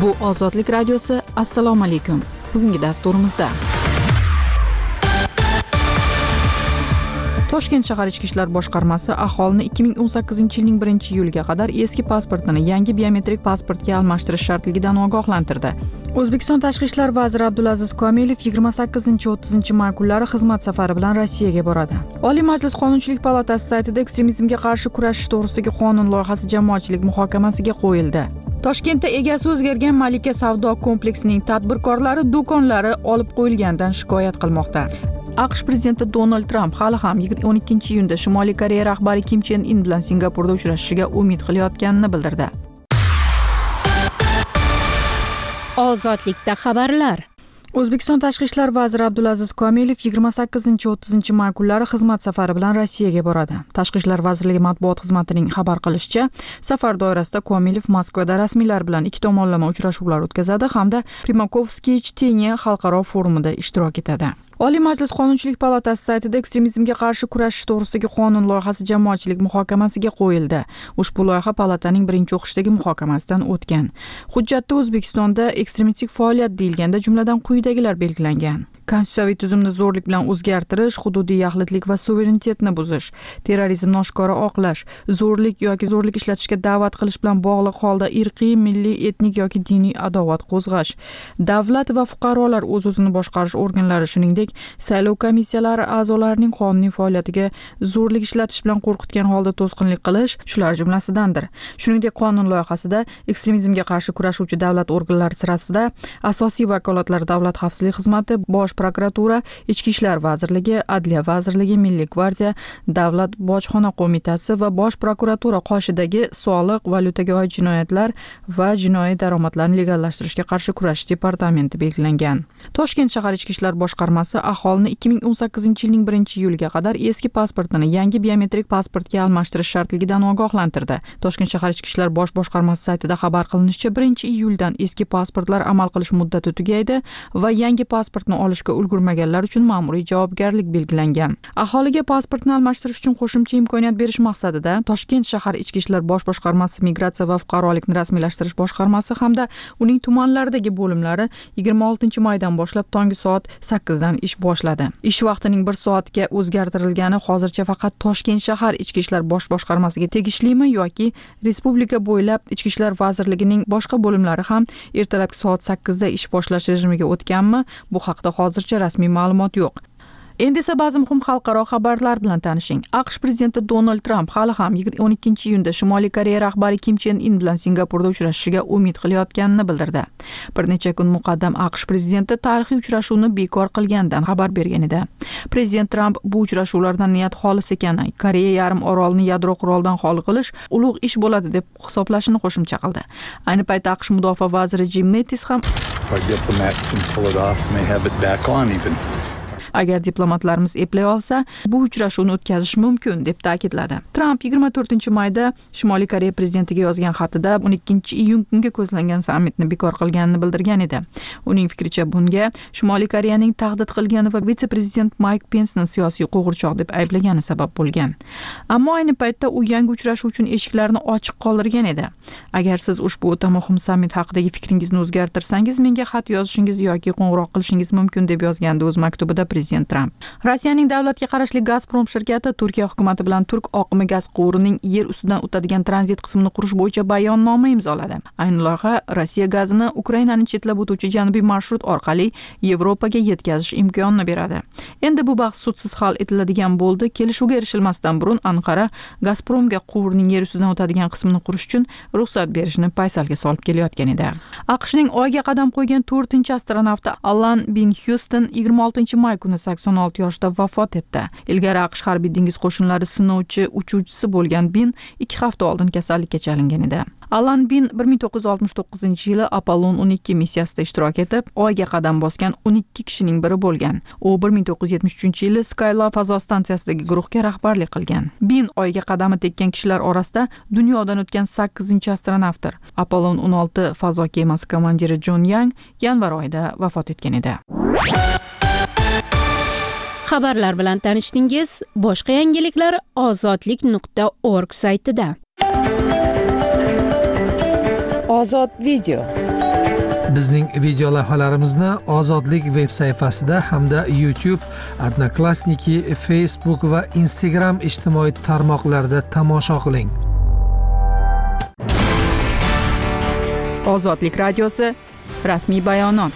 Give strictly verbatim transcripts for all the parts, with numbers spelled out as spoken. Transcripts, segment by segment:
Bu Ozodlik radiosi. Assalomu alaykum. Bugungi dasturimizda Toshkent shahar ichki ishlar boshqarmasi aholini ikki ming o'n sakkizinchi yilning birinchi iyuliga qadar eski pasportini yangi biometrik pasportga almashtirish shartligidan ogohlantirdi. O'zbekiston Tashqi ishlar vaziri Abdulaziz Komilov yigirma sakkizinchi o'ttizinchi may kunlari xizmat safari bilan Rossiyaga boradi. Oliy Majlis Qonunchilik palatasi saytida ekstremizmga qarshi kurashish to'g'risidagi qonun loyihasi jamoatchilik muhokamasiga qo'yildi. Toshkentda egasi o'zgargan Malika savdo kompleksining tadbirkorlari do'konlari olib qo'yilganidan shikoyat qilmoqda. AQSh prezidenti Donald Tramp hali ham o'n ikkinchi iyunda Shimoliy Koreya rahbari Kim Chen In bilan Singapurda uchrashishiga umid qilayotganini bildirdi. Ozodlikda xabarlar. O'zbekiston Tashqi ishlar vaziri Abdulaziz Komilov yigirma sakkizinchi o'ttizinchi may kunlari xizmat safari bilan Rossiyaga boradi. Tashqi ishlar vazirligi matbuot xizmatining xabar qilishicha, safar doirasida Komilov Moskvada rasmiylar bilan ikki tomonlama uchrashuvlar o'tkazadi hamda Primakovskiy Chtenye xalqaro forumida ishtirok etadi. Oliy Majlis Qonunchilik palatasi saytida ekstremizmga qarshi kurashish to'g'risidagi qonun loyihasi jamoatchilik muhokamasiga qo'yildi. Ushbu loyiha palataning birinchi o'qishdagi muhokamasidan o'tgan. Hujjatda O'zbekistonda ekstremistik faoliyat deyilganda jumladan quyidagilar belgilangan: konstitutsiyaviy tuzumni zo'rlik bilan o'zgartirish, hududiy yaxlitlik va suverenitetni buzish, terrorizmni oshkora oqlash, zo'rlik yoki zo'rlik ishlatishga da'vat qilish bilan bog'liq holda irqiy, milliy, etnik yoki diniy adovat qo'zg'ash, davlat va fuqarolar o'z-o'zini boshqarish organlari, shuningdek saylov komissiyalari a'zolarining qonuniy faoliyatiga zo'rlik ishlatish bilan qo'rqitgan holda to'sqinlik qilish shular jumlasidandir. Shuningdek, qonun loyihasida ekstremizmga qarshi kurashuvchi davlat organlari sirasida asosiy vakolatlar davlat xavfsizlik xizmati, bosh prokuratura, ichki ishlar vazirligi, adliya vazirligi, milliy gvardiya, davlat bojxona qo'mitasi va bosh prokuratura qoshidagi soliq, valyutaga oid jinoyatlar va jinoiy daromadlarni legallashtirishga qarshi kurashish departamenti belgilangan. Toshkent shahar ichki ishlar boshqarmasi aholini ikki ming o'n sakkizinchi yilning birinchi iyuliga qadar eski pasportini yangi biometrik pasportga almashtirish shartligidan ogohlantirdi. Toshkent shahar ichki ishlar bosh boshqarmasi saytida xabar qilinishicha, birinchi iyuldan eski pasportlar amal qilish muddati tugaydi va yangi pasportni olishga ulgurmaganlar uchun ma'muriy javobgarlik belgilangan. Aholiga pasportni almashtirish uchun qo'shimcha imkoniyat berish maqsadida Toshkent shahar ichki ishlar bosh boshqarmasi, migratsiya va fuqarolikni rasmiylashtirish boshqarmasi hamda uning tumanlaridagi bo'limlari yigirma oltinchi maydan boshlab tongi soat sakkizdan ish boshladi. Ish vaqtining bir soatga o'zgartirilgani hozircha faqat Toshkent shahar ichki ishlar bosh boshqarmasiga tegishlimi yoki respublika bo'ylab ichki ishlar vazirligining boshqa bo'limlari ham ertalabki soat sakkizda ish boshlash rejimiga o'tganmi? Bu haqda hozircha rasmiy ma'lumot yo'q. Endi esa ba'zi muhim xalqaro xabarlar bilan tanishing. AQSh prezidenti Donald Tramp hali ham o'n ikkinchi iyunda Shimoliy Koreya rahbari Kim Chen In bilan Singapurda uchrashishiga umid qilayotganini bildirdi. Bir necha kun muqaddam AQSh prezidenti tarixiy uchrashuvni bekor qilganidan xabar bergan edi. Prezident Tramp bu uchrashuvlardan niyat xolis ekani, Koreya yarim orolini yadro quroldan xoli qilish ulug' ish bo'ladi deb hisoblashini qo'shimcha qildi. Ayni paytda AQSh mudofaa vaziri Jim Mattis ham agar diplomatlarimiz eplay olsa, bu uchrashuvni o'tkazish mumkin deb ta'kidladi. Tramp yigirma to'rtinchi mayda Shimoliy Koreya prezidentiga yozgan xatida o'n ikkinchi iyun kunga ko'zlangan sammitni bekor qilganini bildirgan edi. Uning fikricha, bunga Shimoliy Koreyaning tahdid qilgani va vitse-prezident Mike Pence'ni siyosiy qo'g'irchoq deb ayblagani sabab bo'lgan. Ammo ayni paytda u yangi uchrashuv uchun eshiklarni ochiq qoldirgan edi. Agar siz ushbu o'ta muhim sammit haqidagi fikringizni o'zgartirsangiz, menga xat yozishingiz yoki qo'ng'iroq qilishingiz mumkin deb yozgandi o'z maktubida prezident Tramp. Rossiyaning davlatga qarashli Gazprom shirkati Turkiya hukumati bilan turk oqimi gaz quvurining yer ustidan o'tadigan tranzit qismini qurish bo'yicha bayonnoma imzoladi. Ayni loyiha Rossiya gazini Ukrainani chetlab o'tuvchi janubiy marshrut orqali Yevropaga yetkazish imkonini beradi. Endi bu bahs sudsiz hal etiladigan bo'ldi. Kelishuvga erishilmasdan burun Anqara Gazpromga quvurning yer ustidan o'tadigan qismini qurish uchun ruxsat berishni paysalga solib kelayotgan edi. AQShning Oyga qadam qo'ygan to'rtinchi astronavti Alan Bin Houston yigirma oltinchi may kuni sakson olti yoshda vafot etdi. Ilgari AQSh harbiy dengiz qo'shinlari sinovchi uchuvchisi bo'lgan Bin ikki hafta oldin kasallikka chalingan edi. Alan Bin bir ming to'qqiz yuz oltmish to'qqizinchi yili Apollon o'n ikki missiyasida ishtirok etib, Oyga qadam bosgan o'n ikki kishining biri bo'lgan. U bir ming to'qqiz yuz yetmish uchinchi yili Skylab fazo stansiyasidagi guruhga rahbarlik qilgan. Bin Oyga qadami tekkan kishilar orasida dunyodan o'tgan sakkizinchi astronavtdir. Apollon o'n olti fazo kemasi komandiri John Young yanvar oyida vafot etgan edi. Xabarlar bilan tanishdingiz. Boshqa yangiliklar ozodlik nuqta org saytida. Ozod video. Bizning video lavhalarimizni Ozodlik veb sayfasida hamda YouTube, Odnoklassniki, Facebook va Instagram ijtimoiy tarmoqlarida tomosha qiling. Ozodlik radiosi rasmiy bayonot.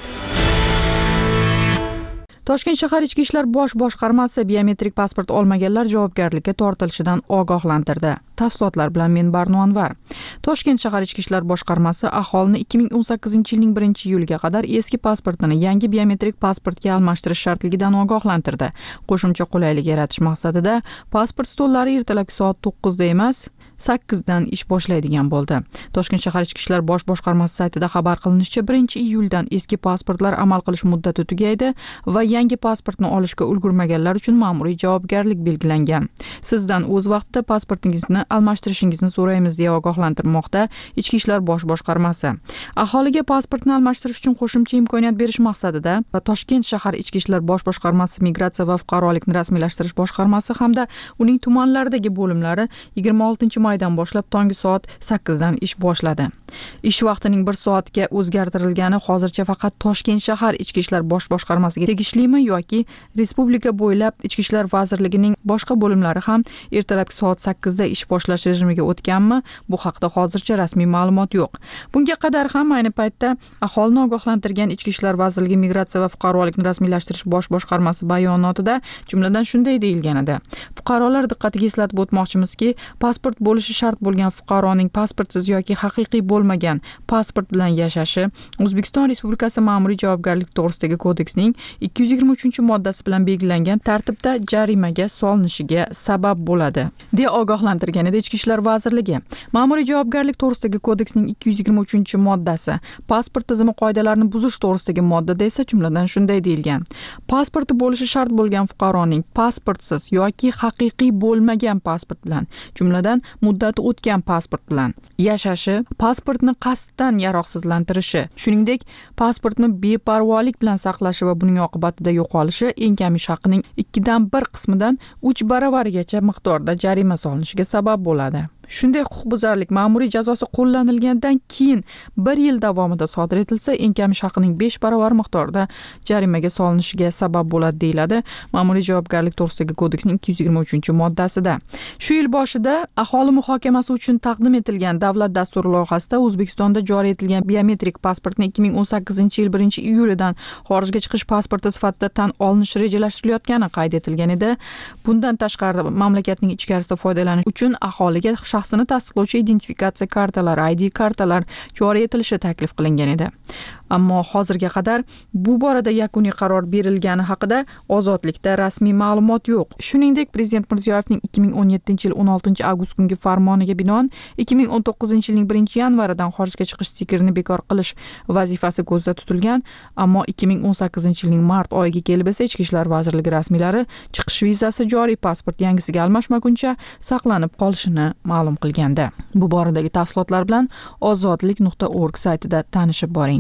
Toshkent shahar Ichki ishlar bosh boshqarmasi biometrik pasport olmaganlar javobgarlikka tortilishidan ogohlantirdi. Tafsilotlar bilan men Barno Anvar. Toshkent shahar Ichki ishlar boshqarmasi aholini ikki ming o'n sakkizinchi yilning birinchi iyuliga qadar eski pasportini yangi biometrik pasportga almashtirish shartligidan ogohlantirdi. Qo'shimcha qulaylik yaratish maqsadida pasport stollari ertalabki soat to'qqizda emas, sakkizdan ish boshlaydigan bo'ldi. Toshkent shahar Ichki ishlar bosh boshqarmasi saytida xabar qilinishicha, birinchi iyuldan eski pasportlar amal qilish muddati tugaydi va yangi pasportni olishga ulgurmaganlar uchun ma'muriy javobgarlik belgilangan. Sizdan o'z vaqtida pasportingizni almashtirishingizni so'raymiz deya ogohlantirmoqda Ichki ishlar bosh boshqarmasi. Aholiga pasportni almashtirish uchun qo'shimcha imkoniyat berish maqsadida Toshkent shahar Ichki ishlar bosh boshqarmasi Migratsiya va fuqarolikni rasmiylashtirish boshqarmasi hamda uning tumanlaridagi bo'limlari yigirma oltinchi maydan boshlab tongi soat sakkizdan ish boshladi. Ish vaqtining bir soatga o'zgartirilgani hozircha faqat Toshkent shahar Ichki ishlar bosh boshqarmasiga tegishlimi yoki respublika bo'ylab Ichki ishlar vazirligining boshqa bo'limlari ham ertalabki soat sakkizda ish boshlash rejimiga o'tganmi? Bu haqda hozircha rasmiy ma'lumot yo'q. Bunga qadar ham ayni paytda aholini ogohlantirgan Ichki ishlar vazirligi Migratsiya va fuqarolikni rasmiylashtirish bosh boshqarmasi bayonotida jumladan shunday deyilgan edi. Fuqarolar diqqatiga eslatib o'tmoqchimizki, pasport bo'lishi shart bo'lgan fuqaroning pasportsiz yoki haqiqiy bo'lmagan pasport bilan yashashi O'zbekiston Respublikasi Ma'muriy javobgarlik to'g'risidagi kodeksning ikki yuz yigirma uchinchi moddasi bilan belgilangan tartibda jarimaga solinishiga sabab bo'ladi, deya ogohlantirgan edi Ichki ishlar vazirligi. Ma'muriy javobgarlik to'g'risidagi kodeksning ikki yuz yigirma uchinchi moddasi pasport tizimi qoidalarini buzish to'g'risidagi moddada esa jumladan shunday deyilgan: pasporti bo'lishi shart bo'lgan fuqaroning pasportsiz yoki haqiqiy bo'lmagan pasport bilan, jumladan muddati o'tgan pasport bilan yashashi, pasportni qasddan yaroqsizlantirishi, shuningdek pasportni beparvolik bilan saqlashi va buning oqibatida yo'qolishi eng kam ish haqining ikkidan bir qismidan uch baravarigacha miqdorda jarima solinishiga sabab bo'ladi. Shunday huquqbuzarlik ma'muriy jazosi qo'llanilgandan keyin bir yil davomida sodir etilsa, eng kam ish haqining besh baravar miqdorda jarimaga solinishiga sabab bo'ladi, deyiladi Ma'muriy javobgarlik to'g'risidagi kodeksning ikki yuz yigirma uchinchi moddasida. Shu yil boshida aholi muhokamasi uchun taqdim etilgan davlat dasturi loyihasida O'zbekistonda joriy etilgan biometrik pasportni ikki ming o'n sakkizinchi yil birinchi iyulidan xorijga chiqish pasporti sifatida tan olinishi rejalashtirilayotgani qayd etilgan edi. Bundan tashqari mamlakatning ichkarisida foydalanish uchun aholiga shaxsini tasdiqlovchi identifikatsiya kartalari, I D kartalar joriy etilishi taklif qilingan edi. Ammo hozirga qadar bu borada yakuniy qaror berilgani haqida Ozodlikda rasmiy ma'lumot yo'q. Shuningdek, Prezident Mirziyoyevning ikki ming o'n yettinchi yil o'n oltinchi avgust kungi farmoniga binoan ikki ming o'n to'qqizinchi yilning birinchi yanvaridan xorijga chiqish stikerini bekor qilish vazifasi ko'zda tutilgan, ammo ikki ming o'n sakkizinchi yilning mart oyiga kelib esa Ichki ishlar vazirligi rasmiylari chiqish vizasi joriy pasport yangisiga almashmaguncha saqlanib qolishini ma'lum qilgandi. Bu boradagi tafsilotlar bilan ozodlik nuqta org saytida tanishib boring.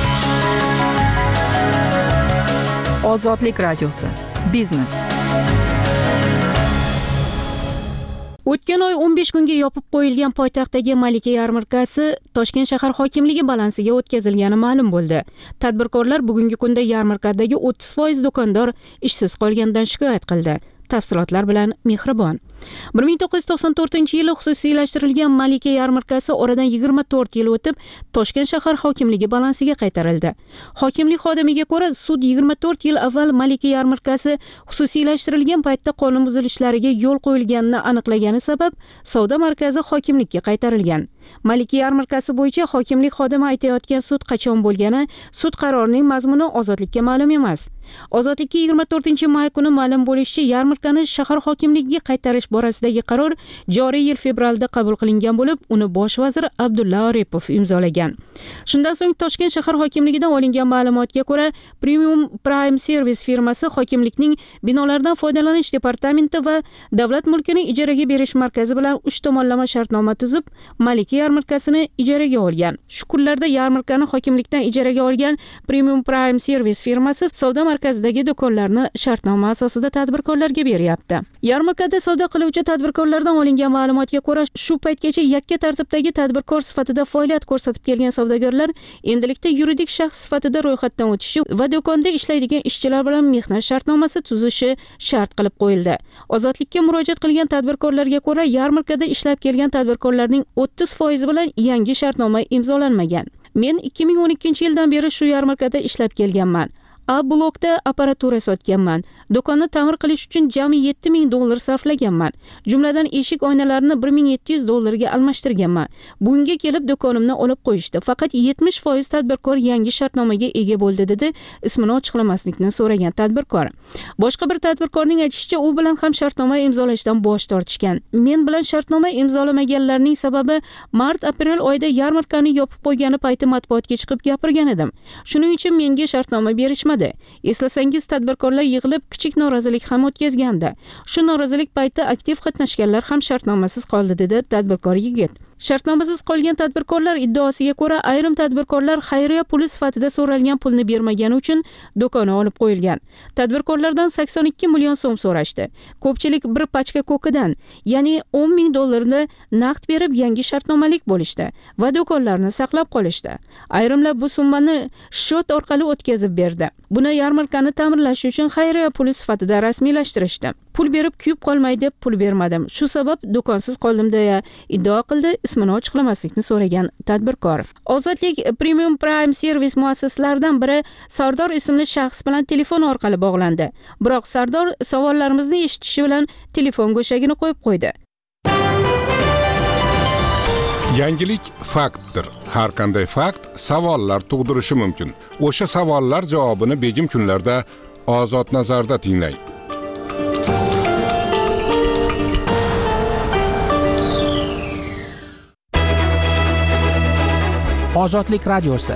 Ozodlik radiosi. Biznes. O'tgan oy o'n besh kunga yopib qo'yilgan poytaxtdagi Malika yarmarkasi Toshkent shahar hokimligi balansiga o'tkazilgani ma'lum bo'ldi. Tadbirkorlar bugungi kunda yarmarkadagi o'ttiz foiz do'kondor ishsiz qolganidan shikoyat qildi. Tafsilotlar bilan Mehribon. bir ming to'qqiz yuz to'qson to'rtinchi yili xususiylashtirilgan Malika yarmarkasi oradan yigirma to'rt yil o'tib Toshkent shahar hokimligi balansiga qaytarildi. Hokimlik xodimiga ko'ra, sud yigirma to'rt yil avval Malika yarmarkasi xususiylashtirilgan paytda qonun buzilishlariga yo'l qo'yilganini aniqlagani sabab savdo markazi hokimlikka qaytarilgan. Malika yarmarkasi bo'yicha hokimlik xodimi aytayotgan sud qachon bo'lgani, sud qarorining mazmuni Ozodlikka ma'lum emas. Ozodlikka yigirma to'rtinchi may kuni ma'lum bo'lishicha, yarmarkani shahar hokimligiga qaytarish borasidagi qaror joriy yil fevralda qabul qilingan bo'lib, uni bosh vazir Abdulla Aripov imzolagan. Shundan so'ng Toshkent shahar hokimligidan olingan ma'lumotga ko'ra, Premium Prime Service firmasi hokimlikning binolardan foydalanish departamenti va davlat mulkini ijaraga berish markazi bilan uch tomonlama shartnoma tuzib, Malika yarmarkasini ijaraga olgan. Shu kunlarda yarmarkani hokimlikdan ijaraga olgan Premium Prime Service firmasi savdo markazidagi do'konlarni shartnoma asosida tadbirkorlarga beryapti. Yarmarkada savdo qiluvchi tadbirkorlardan olingan ma'lumotga ko'ra, shu paytgacha yakka tartibdagi tadbirkor sifatida faoliyat ko'rsatib kelgan savdogarlar endilikda yuridik shaxs sifatida ro'yxatdan o'tishi va do'konda ishlaydigan ishchilar bilan mehnat shartnomasi tuzishi shart qilib qo'yildi. Ozodlikka murojaat qilgan tadbirkorlarga ko'ra, yarmarkada ishlab kelgan tadbirkorlarning o'ttiz foizi bilan yangi shartnoma imzolanmagan. Men ikki ming o'n ikkinchi yildan beri shu yarmarkada ishlab kelganman. A blokda apparatura sotganman. Do'konni ta'mir qilish uchun jami yetti ming dollar sarflaganman. Jumladan eshik oynalarini bir ming yetti yuz dollarga almashtirganman. Bunga kelib do'konimni olib qo'yishdi. Faqat yetmish foiz tadbirkor yangi shartnomaga ega bo'ldi, dedi ismini ochiqlamaslikni so'ragan tadbirkor. Boshqa bir tadbirkorning aytishicha, u bilan ham shartnoma imzolashdan bosh tortishgan. Men bilan shartnoma imzolamaganlarning sababi mart-aprel oyida yarmarkani yopib qo'ygani payti matbuotga chiqib gapirgan edim. Shuning uchun menga shartnoma berishmadi. Eslasangiz, tadbirkorlar yig'ilib kichik norozilik ham o'tkazgandi. Shu norozilik payti aktiv qatnashganlar ham shartnomasiz qoldi, dedi tadbirkor yigit. Shartnomasiz qolgan tadbirkorlar iddaosiga ko'ra, ayrim tadbirkorlar xayriya puli sifatida so'ralgan pulni bermagani uchun do'koni olib qo'yilgan. Tadbirkorlardan sakson ikki million so'm so'rashdi. Ko'pchilik bir pachka ko'kidan, ya'ni o'n ming dollarni naqd berib yangi shartnomalik bo'lishdi va do'konlarni saqlab qolishdi. Ayrimlar bu summani shot orqali o'tkazib berdi. Buni yarmarkani ta'mirlash uchun xayriya puli sifatida rasmiylashtirishdi. Pul berib kuyib qolmay deb pul bermadim. Shu sabab do'konsiz qoldim, deya iddao qildi ismini ochiqlamaslikni so'ragan tadbirkor. Ozodlik Premium Prime servis muassasalaridan biri Sardor ismli shaxs bilan telefon orqali bog'landi. Biroq Sardor savollarimizni eshitishi bilan telefon go'shagini qo'yib qo'ydi. Yangilik faktdir. Har qanday fakt savollar tug'dirishi mumkin. O'sha savollar javobini begim kunlarda Ozod nazarda tinglang. Ozodlik radiosi.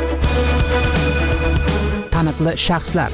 Taniqli shaxslar.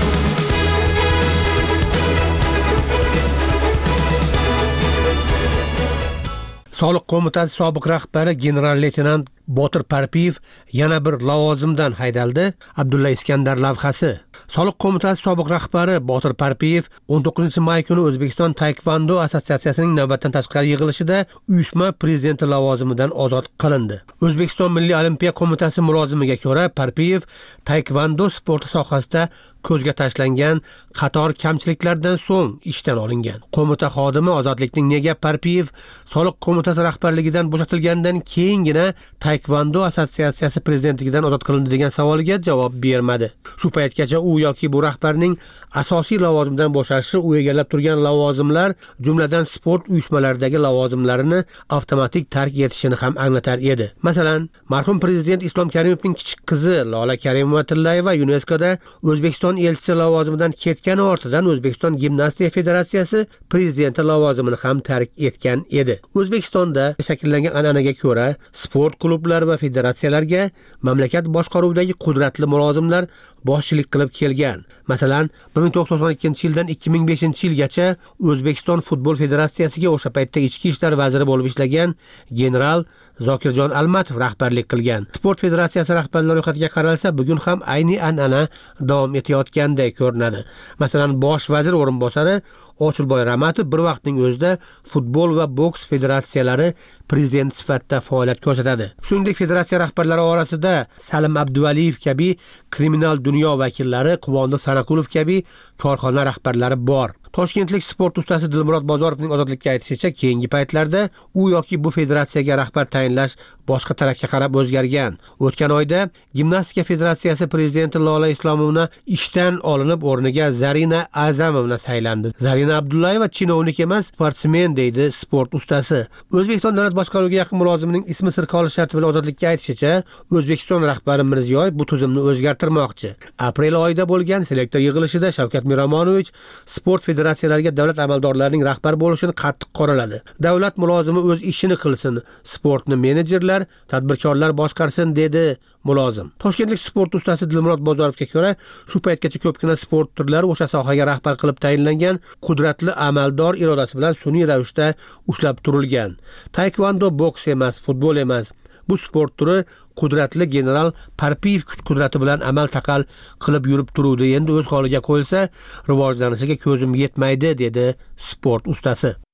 Soliq qo'mitasi sobiq rahbari general-leytenant Botir Parpiyev yana bir lavozimdan haydaldi. Abdulla Iskandar lavhasi. Soliq qo'mitasi sobiq rahbari Botir Parpiyev o'n to'qqizinchi may kuni O'zbekiston Taekvondo assotsiatsiyasining navbatdan tashqari yig'ilishida uyushma prezidenti lavozimidan ozod qilindi. O'zbekiston Milliy olimpiya qo'mitasi mulozimiga ko'ra, Parpiyev taekvondo sporti sohasida ko'zga tashlangan qator kamchiliklardan so'ng ishdan olingan. Qo'mita xodimi ozodlikning nega Parpiyev soliq qo'mitasi rahbarligidan bo'shatilgandan keyingina Taekvondo assotsiatsiyasi prezidentligidan ozod qilindi degan savoliga javob bermadi. Shu paytgacha u yoki bu rahbarning asosiy lavozimdan bo'shashi u egallab turgan lavozimlar, jumladan sport uyushmalaridagi lavozimlarini avtomatik tark etishini ham anglatar edi. Masalan, marhum prezident Islom Karimovning kichik qizi Lola Karimova-Tillayeva YuNESKOda O'zbekiston elchisi lavozimidan ketgani ortidan O'zbekiston Gimnastika Federatsiyasi prezidenti lavozimini ham tark etgan edi. O'zbekistonda shakllangan an'anaga ko'ra, sport klublar va federatsiyalarga mamlakat boshqaruvidagi qudratli mulozimlar boshchilik qilib kelgan. Masalan, bir ming to'qson ikkinchi yildan ikki ming beshinchi yilgacha O'zbekiston futbol federatsiyasiga o'sha paytda ichki ishlar vaziri bo'lib ishlagan general Zokirjon Almatov rahbarlik qilgan. Sport federatsiyasi rahbarlari ro'yxatiga qaralsa, bugun ham ayni an'ana davom etayotganday ko'rinadi. Masalan, bosh vazir o'rinbosari Ochilboy Ramatov bir vaqtning o'zida futbol va boks federatsiyalari prezident sifatida faoliyat ko'rsatadi. Shuningdek, federatsiya rahbarlari orasida Salim Abduvaliyev kabi kriminal dunyo vakillari, Quvondiq Sanaqulov kabi korxona rahbarlari bor. Toshkentlik sport ustasi Dilmurod Bozorovning ozodlikka aytishicha, keyingi paytlarda u yoki bu federatsiyaga rahbar tayinlash boshqa tarafga qarab o'zgargan. O'tgan oyda Gimnastika Federatsiyasi prezidenti Lola Islomovna ishdan olinib, o'rniga Zarina Azamovna saylandi. Zarina Abdullayeva chinovnik emas, sportsmen, deydi sport ustasi. O'zbekiston davlat boshqaruviga yaqin mulozimining ismi sir qolish sharti bilan ozodlikka aytishicha, O'zbekiston rahbari Mirziyoyev bu tuzumni o'zgartirmoqchi. Aprel oyida bo'lgan selektor yig'ilishida Shavkat Miromonovich sport federatsiyalariga davlat amaldorlarining rahbar bo'lishini qattiq qoraladi. Davlat mulozimi o'z ishini qilsin, sportni menejerlar, tadbirkorlar boshqarsin, dedi mulozim. Toshkentlik sport ustasi Dilmurod Bozorovga ko'ra, shu paytgacha ko'pgina sport turlari o'sha sohaga rahbar qilib tayinlangan qudratli amaldor irodasi bilan sun'iy ravishda ushlab turilgan. Taekvondo boks emas, futbol emas. Bu sport turi qudratli general Parpiyev kuch qudrati bilan amal taqal qilib yurib turuvdi. Endi o'z holiga qo'yilsa, rivojlanishiga ko'zim yetmaydi, dedi sport ustasi.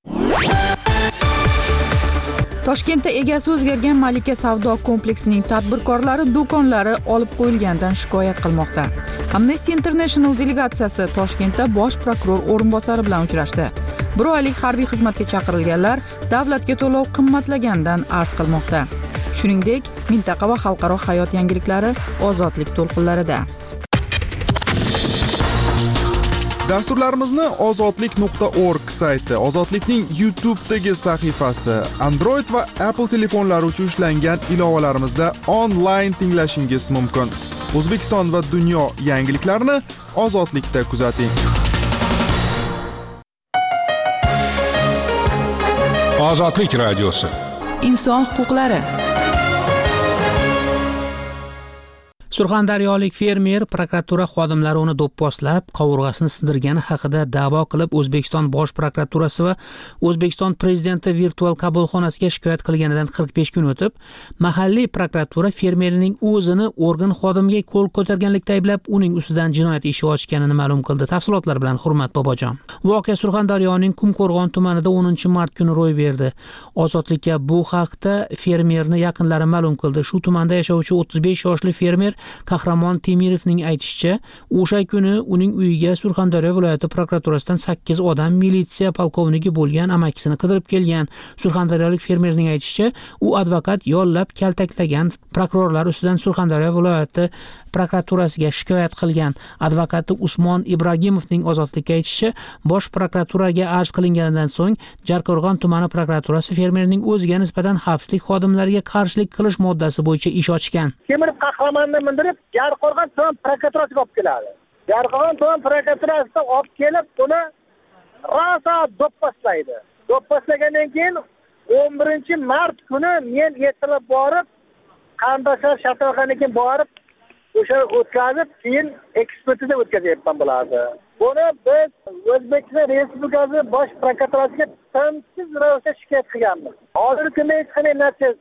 Toshkentda egasi o'zgargan Malika savdo kompleksining tadbirkorlari do'konlari olib qo'yilganidan shikoyat qilmoqda. Amnesty International delegatsiyasi Toshkentda bosh prokuror o'rinbosari bilan uchrashdi. Bir oylik harbiy xizmatga chaqirilganlar davlatga to'lov qimmatlaganidan arz qilmoqda. Shuningdek, mintaqa va xalqaro hayot yangiliklari ozodlik to'lqinlarida. Dasturlarimizni ozodlik nuqta org sayti, Ozodlikning YouTube'dagi sahifasi, Android va Apple telefonlari uchun ishlangan ilovalarimizda onlayn tinglashingiz mumkin. O'zbekiston va dunyo yangiliklarini Ozodlikda kuzating. Ozodlik radiosi. Inson huquqlari. Surxondaryolik fermer prokuratura xodimlari uni do'pposlab, qovurg'asini sindirgani haqida da'vo qilib, O'zbekiston Bosh prokuraturasi va O'zbekiston Prezidenti virtual qabulxonasiga shikoyat qilganidan qirq besh kun o'tib, mahalliy prokuratura fermerning o'zini organ xodimiga qo'l ko'targanlikda ayblab, uning ustidan jinoyat ishi ochganini ma'lum qildi. Tafsilotlar bilan Hurmat Bobojon. Voqea Surxondaryoning Qumqo'rg'on tumanida o'ninchi mart kuni ro'y berdi. Ozodlikka bu haqda fermerni yaqinlari ma'lum qildi. Shu tumanda yashovchi o'ttiz besh yoshli fermer Qahramon Temirovning aytishicha, o'sha kuni uning uyiga Surxondaryo viloyati prokuraturasidan sakkiz odam militsiya polkovniki bo'lgan amakisini qidirib kelgan. Surxondaryolik fermerning aytishicha, u advokat yollab kaltaklagan, prokurorlar ustidan Surxondaryo viloyati prokuraturasiga shikoyat qilgan. Advokati Usmon Ibragimovning Ozodlikka aytishicha, Bosh prokuraturaga arz qilinganidan so'ng Jarqo'rg'on tumani prokuraturasi fermerning o'ziga nisbatan xavfsizlik xodimlariga qarshilik qilish moddasi bo'yicha ish ochgan. Temirov Qahramonni mindirib, Jarqo'rg'on tuman prokuraturasiga olib keladi. Jarqo'rg'on tuman prokuraturasiga olib kelib, uni rosa do'pposlaydi. Do'pposlagandan keyin o'n birinchi mart kuni men ertalab borib, Qandashar shaharganiga borib, o'sha o'tkazib, keyin ekspertiza o'tkazyapman bo'ladi. Buni biz O'zbekiston Respublikasi Bosh prokuraturasiga tansiz ravishda shikoyat qilganmiz. Hozirgi kunda hech qanday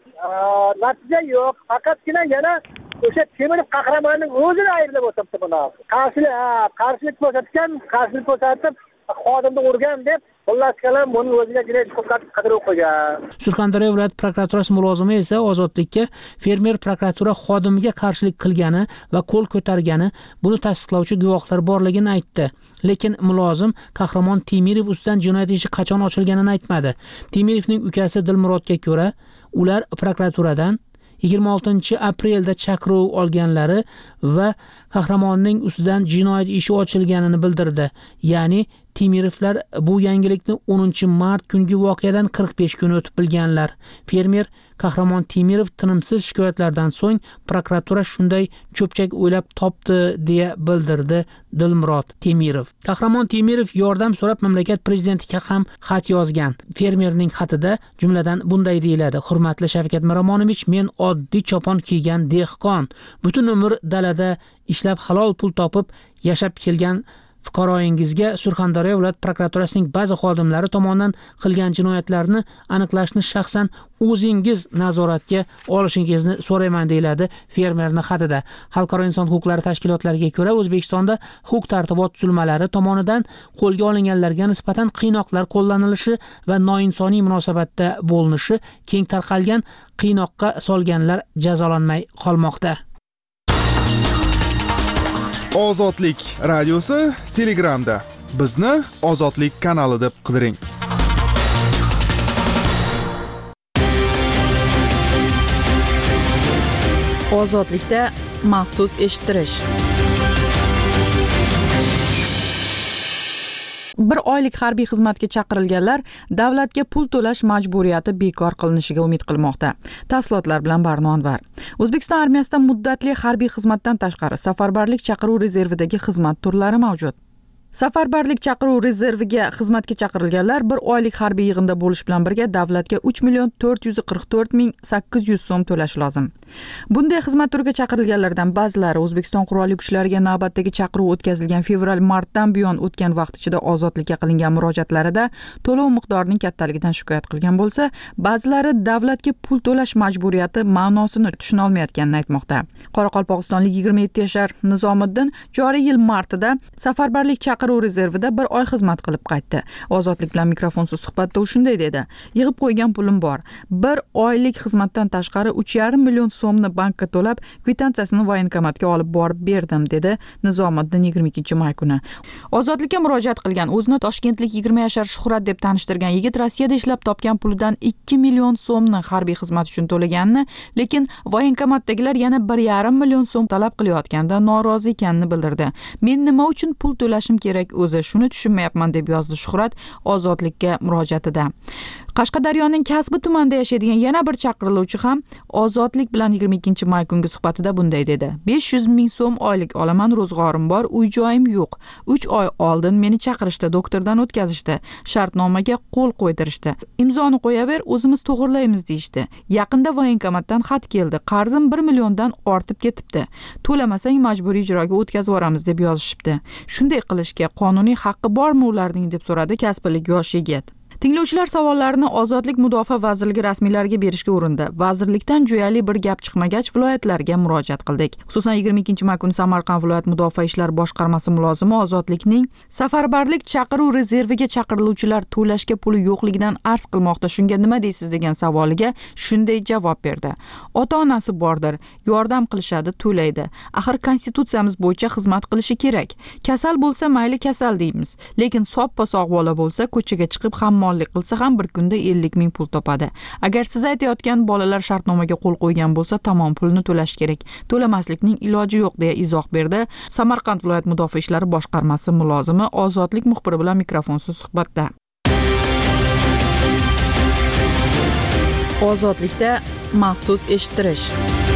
natija yo'q. Faqatgina yana o'sha Temirov Qahramonning o'zini ayblab o'tiribdi buni. Qarshilik, qarshilik ko'rsatgan, qarshilik ko'rsatib xodimni urgan deb xullas kalam buni o'ziga jinoyat huquqini qidirib qo'ygan. Surxondaryo viloyat prokuraturasi mulozimi esa Ozodlikka fermer prokuratura xodimiga qarshilik qilgani va qo'l ko'targani, buni tasdiqlovchi guvohlar borligini aytdi. Lekin mulozim Qahramon Temirov ustidan jinoyat ishi qachon ochilganini aytmadi. Temirovning ukasi Dilmurodga ko'ra, ular prokuraturadan yigirma oltinchi aprelda chaqiruv olganlari va Qahramonning ustidan jinoyat ishi ochilganini bildirdi. Ya'ni Temirovlar bu yangilikni o'ninchi mart kungi voqeadan qirq besh kun o'tib bilganlar. Fermer Qahramon Temirov tinimsiz shikoyatlardan so'ng prokuratura shunday cho'pchak o'ylab topdi deya bildirdi Dilmurod Temirov. Qahramon Temirov yordam so'rab mamlakat prezidentiga ham xat yozgan. Fermerning xatida jumladan bunday deyiladi: Hurmatli Shavkat Miromonovich, men oddiy chopon kiygan dehqon, butun umr dalada ishlab halol pul topib yashab kelgan fuqaroyingizga Surxondaryo viloyat prokuraturasining ba'zi xodimlari tomonidan qilgan jinoyatlarni aniqlashni shaxsan o'zingiz nazoratga olishingizni so'rayman deyiladi fermerning xatida. Xalqaro inson huquqlari tashkilotlariga ko'ra, O'zbekistonda huquq-tartibot tuzilmalari tomonidan qo'lga olinganlarga nisbatan qiynoqlar qo'llanilishi va noinsoniy munosabatda bo'linishi keng tarqalgan, qiynoqqa solganlar jazolanmay qolmoqda. Ozodlik radiosi Telegramda. Bizni Ozodlik kanali deb qidiring. Ozodlikda maxsus eshittirish. Bir oylik harbiy xizmatga chaqirilganlar davlatga pul to'lash majburiyati bekor qilinishiga umid qilmoqda. Tafsilotlar bilan Barno Anvar. O'zbekiston armiyasida muddatli harbiy xizmatdan tashqari safarbarlik chaqiruv rezervidagi xizmat turlari mavjud. Safarbarlik chaqiruv rezerviga xizmatga chaqirilganlar bir oylik harbiy yig'inda bo'lish bilan birga davlatga uch million to'rt yuz qirq to'rt ming sakkiz yuz so'm to'lash lozim. Bunday xizmat turiga chaqirilganlardan ba'zilari O'zbekiston qurolli kuchlariga navbatdagi chaqiruv o'tkazilgan fevral-martdan buyon o'tgan vaqt ichida ozodlikka qilingan murojaatlarida to'lov miqdorining kattaligidan shikoyat qilgan bo'lsa, ba'zilari davlatga pul to'lash majburiyati ma'nosini tushuna olmayotganini aytmoqda. Qoraqalpog'istonlik yigirma yetti yashar Nizomiddin joriy yil martida safarbarlik chaqiruv chaqiruv rezervida bir oy xizmat qilib qaytdi. Ozodlik bilan mikrofonsiz suhbatda u shunday dedi: "Yig'ib qo'ygan pulim bor. Bir oylik xizmatdan tashqari uch yarim million so'mni bankka to'lab, kvitantsiyasini voyenkomatga olib borib berdim", dedi Nizomiddin yigirma ikkinchi may kuni. Ozodlikka murojaat qilgan o'zini toshkentlik yigirma yashar Shuhrat deb tanishtirgan yigit Rossiyada ishlab topgan pulidan ikki million so'mni harbiy xizmat uchun to'laganini, lekin voyenkomatdagilar yana bir yarim million so'm talab qilayotganda norozi ekanini bildirdi. "Men nima uchun pul to'lashim kerak o'zi, shuni tushunmayapman", deb yozdi Shuhrat Ozodlikka murojaatida. Qashqadaryoning Kasbi tumanida yashaydigan yana bir chaqiriluvchi ham Ozodlik bilan yigirma ikkinchi may kungi suhbatida bunday dedi: besh yuz ming so'm oylik olaman, ro'zg'orim bor, uy joyim yo'q. uch oy oldin meni chaqirishdi, doktordan o'tkazishdi, shartnomaga qo'l qo'ydirishdi. Imzoni qo'yaver, o'zimiz to'g'irlaymiz deyishdi. Yaqinda voyenkomatdan xat keldi. Qarzim bir milliondan ortib ketibdi. To'lamasang majburiy ijroga o'tkazib yuboramiz deb yozishibdi. Shunday qilishga qonuniy haqqi bormi ularning, deb so'radi kasblik yosh yigit. Tinglovchilar savollarini Ozodlik Mudofaa vazirligi rasmiylariga berishga urindi. Vazirlikdan jo'yali bir gap chiqmagach, viloyatlarga murojaat qildik. Xususan yigirma ikkinchi may kuni Samarqand viloyat Mudofaa ishlar boshqarmasi mulozimi Ozodlikning safarbarlik chaqiruv rezerviga chaqiriluvchilar to'lashga puli yo'qligidan arz qilmoqda. Shunga nima deysiz degan savoliga shunday javob berdi: "Ota-onasi bordir, yordam qilishadi, to'laydi. Axir konstitutsiyamiz bo'yicha xizmat qilishi kerak. Kasal bo'lsa mayli kasal deymiz, lekin soppa sog' bola bo'lsa ko'chaga chiqib ham qilsa ham bir kunda ellik ming pul topadi. Agar siz aytayotgan bolalar shartnomaga qo'l qo'ygan bo'lsa, tamom pulni to'lash kerak. To'lamaslikning iloji yo'q", deya izoh berdi Samarqand viloyat Mudofaa ishlari boshqarmasi mulozimi Ozodlik muxbiri bilan mikrofonsiz suhbatda. Ozodlikda maxsus eshittirish.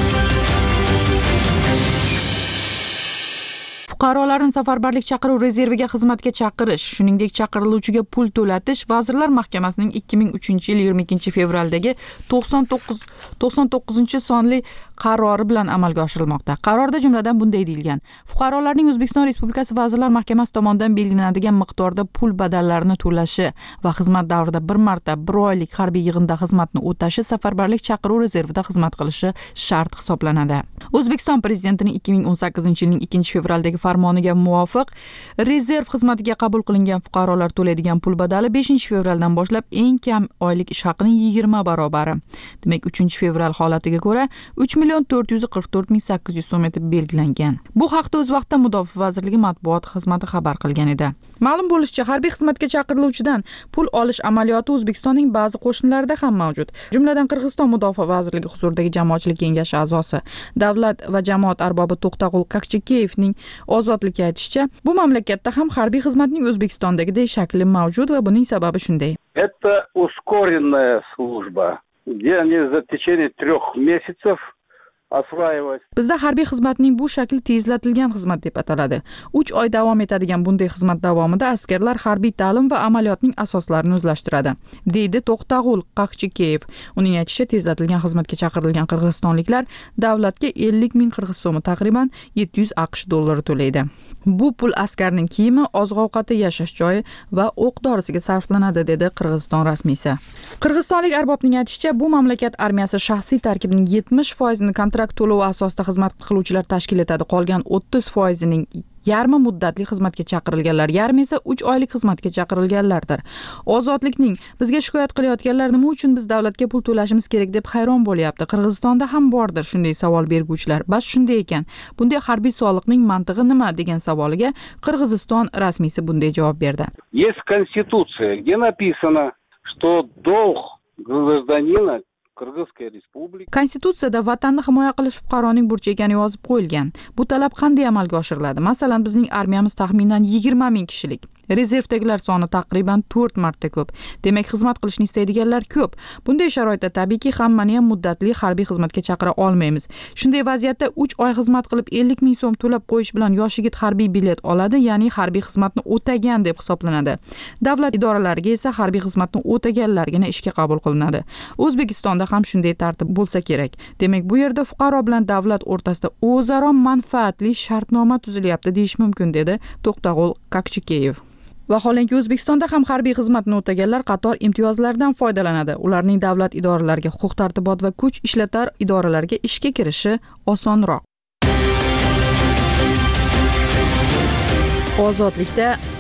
Fuqarolarni safarbarlik chaqiruv rezerviga xizmatga chaqirish, shuningdek chaqiriluvchiga pul to'latish Vazirlar Mahkamasining ikki ming uchinchi yil yigirma ikkinchi fevraldagi to'qson to'qqiz to'qson to'qqizinchi sonli qarori bilan amalga oshirilmoqda. Qarorda jumladan bunday deyilgan: fuqarolarning O'zbekiston Respublikasi Vazirlar Mahkamasi tomonidan belgilanadigan miqdorda pul badallarini to'lashi va xizmat davrida bir marta bir oylik harbiy yig'inda xizmatni o'tashi safarbarlik chaqiruv rezervida xizmat qilishi shart hisoblanadi. O'zbekiston Prezidentining ikki ming o'n sakkizinchi yilning ikkinchi fevraldagi farmoniga muvofiq rezerv xizmatiga qabul qilingan fuqarolar to'laydigan pul badali beshinchi fevraldan boshlab eng kam oylik ish haqining yigirma barobari. Demak, uchinchi fevral holatiga ko'ra uch million to'rt yuz qirq to'rt ming sakkiz yuz so'm etib belgilangan. Bu haqda o'z vaqtida Mudofaa vazirligi matbuot xizmati xabar qilgan edi. Ma'lum bo'lishicha, harbiy xizmatga chaqiriluvchidan pul olish amaliyoti O'zbekistonning ba'zi qo'shnilarida ham mavjud. Jumladan Qirg'iziston Mudofaa vazirligi huzuridagi jamoatchilik kengashi a'zosi, davlat va jamoat arbobi To'xtag'ul Kakchikeyevning Ozodlikka aytishicha, bu mamlakatda ham harbiy xizmatning O'zbekistondagidek shakli mavjud va buning sababi shunday. Это ускоренная служба, где они за течение трех месяцев осваивать. Bizda harbiy xizmatning bu shakli tezlatilgan xizmat deb ataladi. uch oy davom etadigan bunday xizmat davomida askarlar harbiy ta'lim va amaliyotning asoslarini o'zlashtiradi, deydi To'xtag'ul Qaqchikeyev. Uning aytishicha, tezlatilgan xizmatga chaqirilgan qirg'izistonliklar davlatga ellik ming qirg'iz so'mi, taqriban yetti yuz aqsh dollari to'laydi. Bu pul askarning kiyimi, oziq-ovqati, yashash joyi va o'q-dorisiga sarflanadi, dedi Qirg'iziston rasmiysi. Qirg'izistonlik arbobning aytishicha, bu mamlakat armiyasi shaxsiy tarkibining yetmish foizini kontrakt to'lovi asosida xizmat qiluvchilar tashkil etadi. Qolgan o'ttiz foizining yarmi muddatli xizmatga chaqirilganlar, yarmi esa uch oylik xizmatga chaqirilganlardir. Ozodlikning bizga shikoyat qilayotganlar nima uchun biz davlatga pul to'lashimiz kerak deb hayron bo'lyapti. Qirg'izistonda ham bordir shunday savol berguvchilar. Bas shunday ekan, bunday harbiy soliqning mantig'i nima degan savoliga Qirg'iziston rasmiysi bunday javob berdi. Есть конституция, где написано, что долг гражданина Qirg'iziston Respublikasi Konstitutsiyada vatanni himoya qilish fuqaroning burchi ekani yozib qo'yilgan. Bu talab qanday amalga oshiriladi? Masalan, bizning armiyamiz taxminan yigirma ming kishilik. Rezervdagilar soni taqriban to'rt marta ko'p. Demak, xizmat qilishni istaydiganlar ko'p. Bunday sharoitda tabiiyki hammani ham muddatli harbiy xizmatga chaqira olmaymiz. Shunday vaziyatda uch oy xizmat qilib ellik ming so'm to'lab qo'yish bilan yosh yigit harbiy bilet oladi, ya'ni harbiy xizmatni o'tagan deb hisoblanadi. Davlat idoralariga esa harbiy xizmatni o'taganlargina ishga qabul qilinadi. O'zbekistonda ham shunday tartib bo'lsa kerak. Demak, bu yerda fuqaro bilan davlat o'rtasida o'zaro manfaatli shartnoma tuzilyapti deyish mumkin, dedi To'xtag'ul Qaqchikeyev. Vaholanki O'zbekistonda ham harbiy xizmatni o'taganlar qator imtiyozlardan foydalanadi. Ularning davlat idoralariga, huquq-tartibot va kuch ishlatar idoralariga ishga kirishi osonroq. Ozodlikda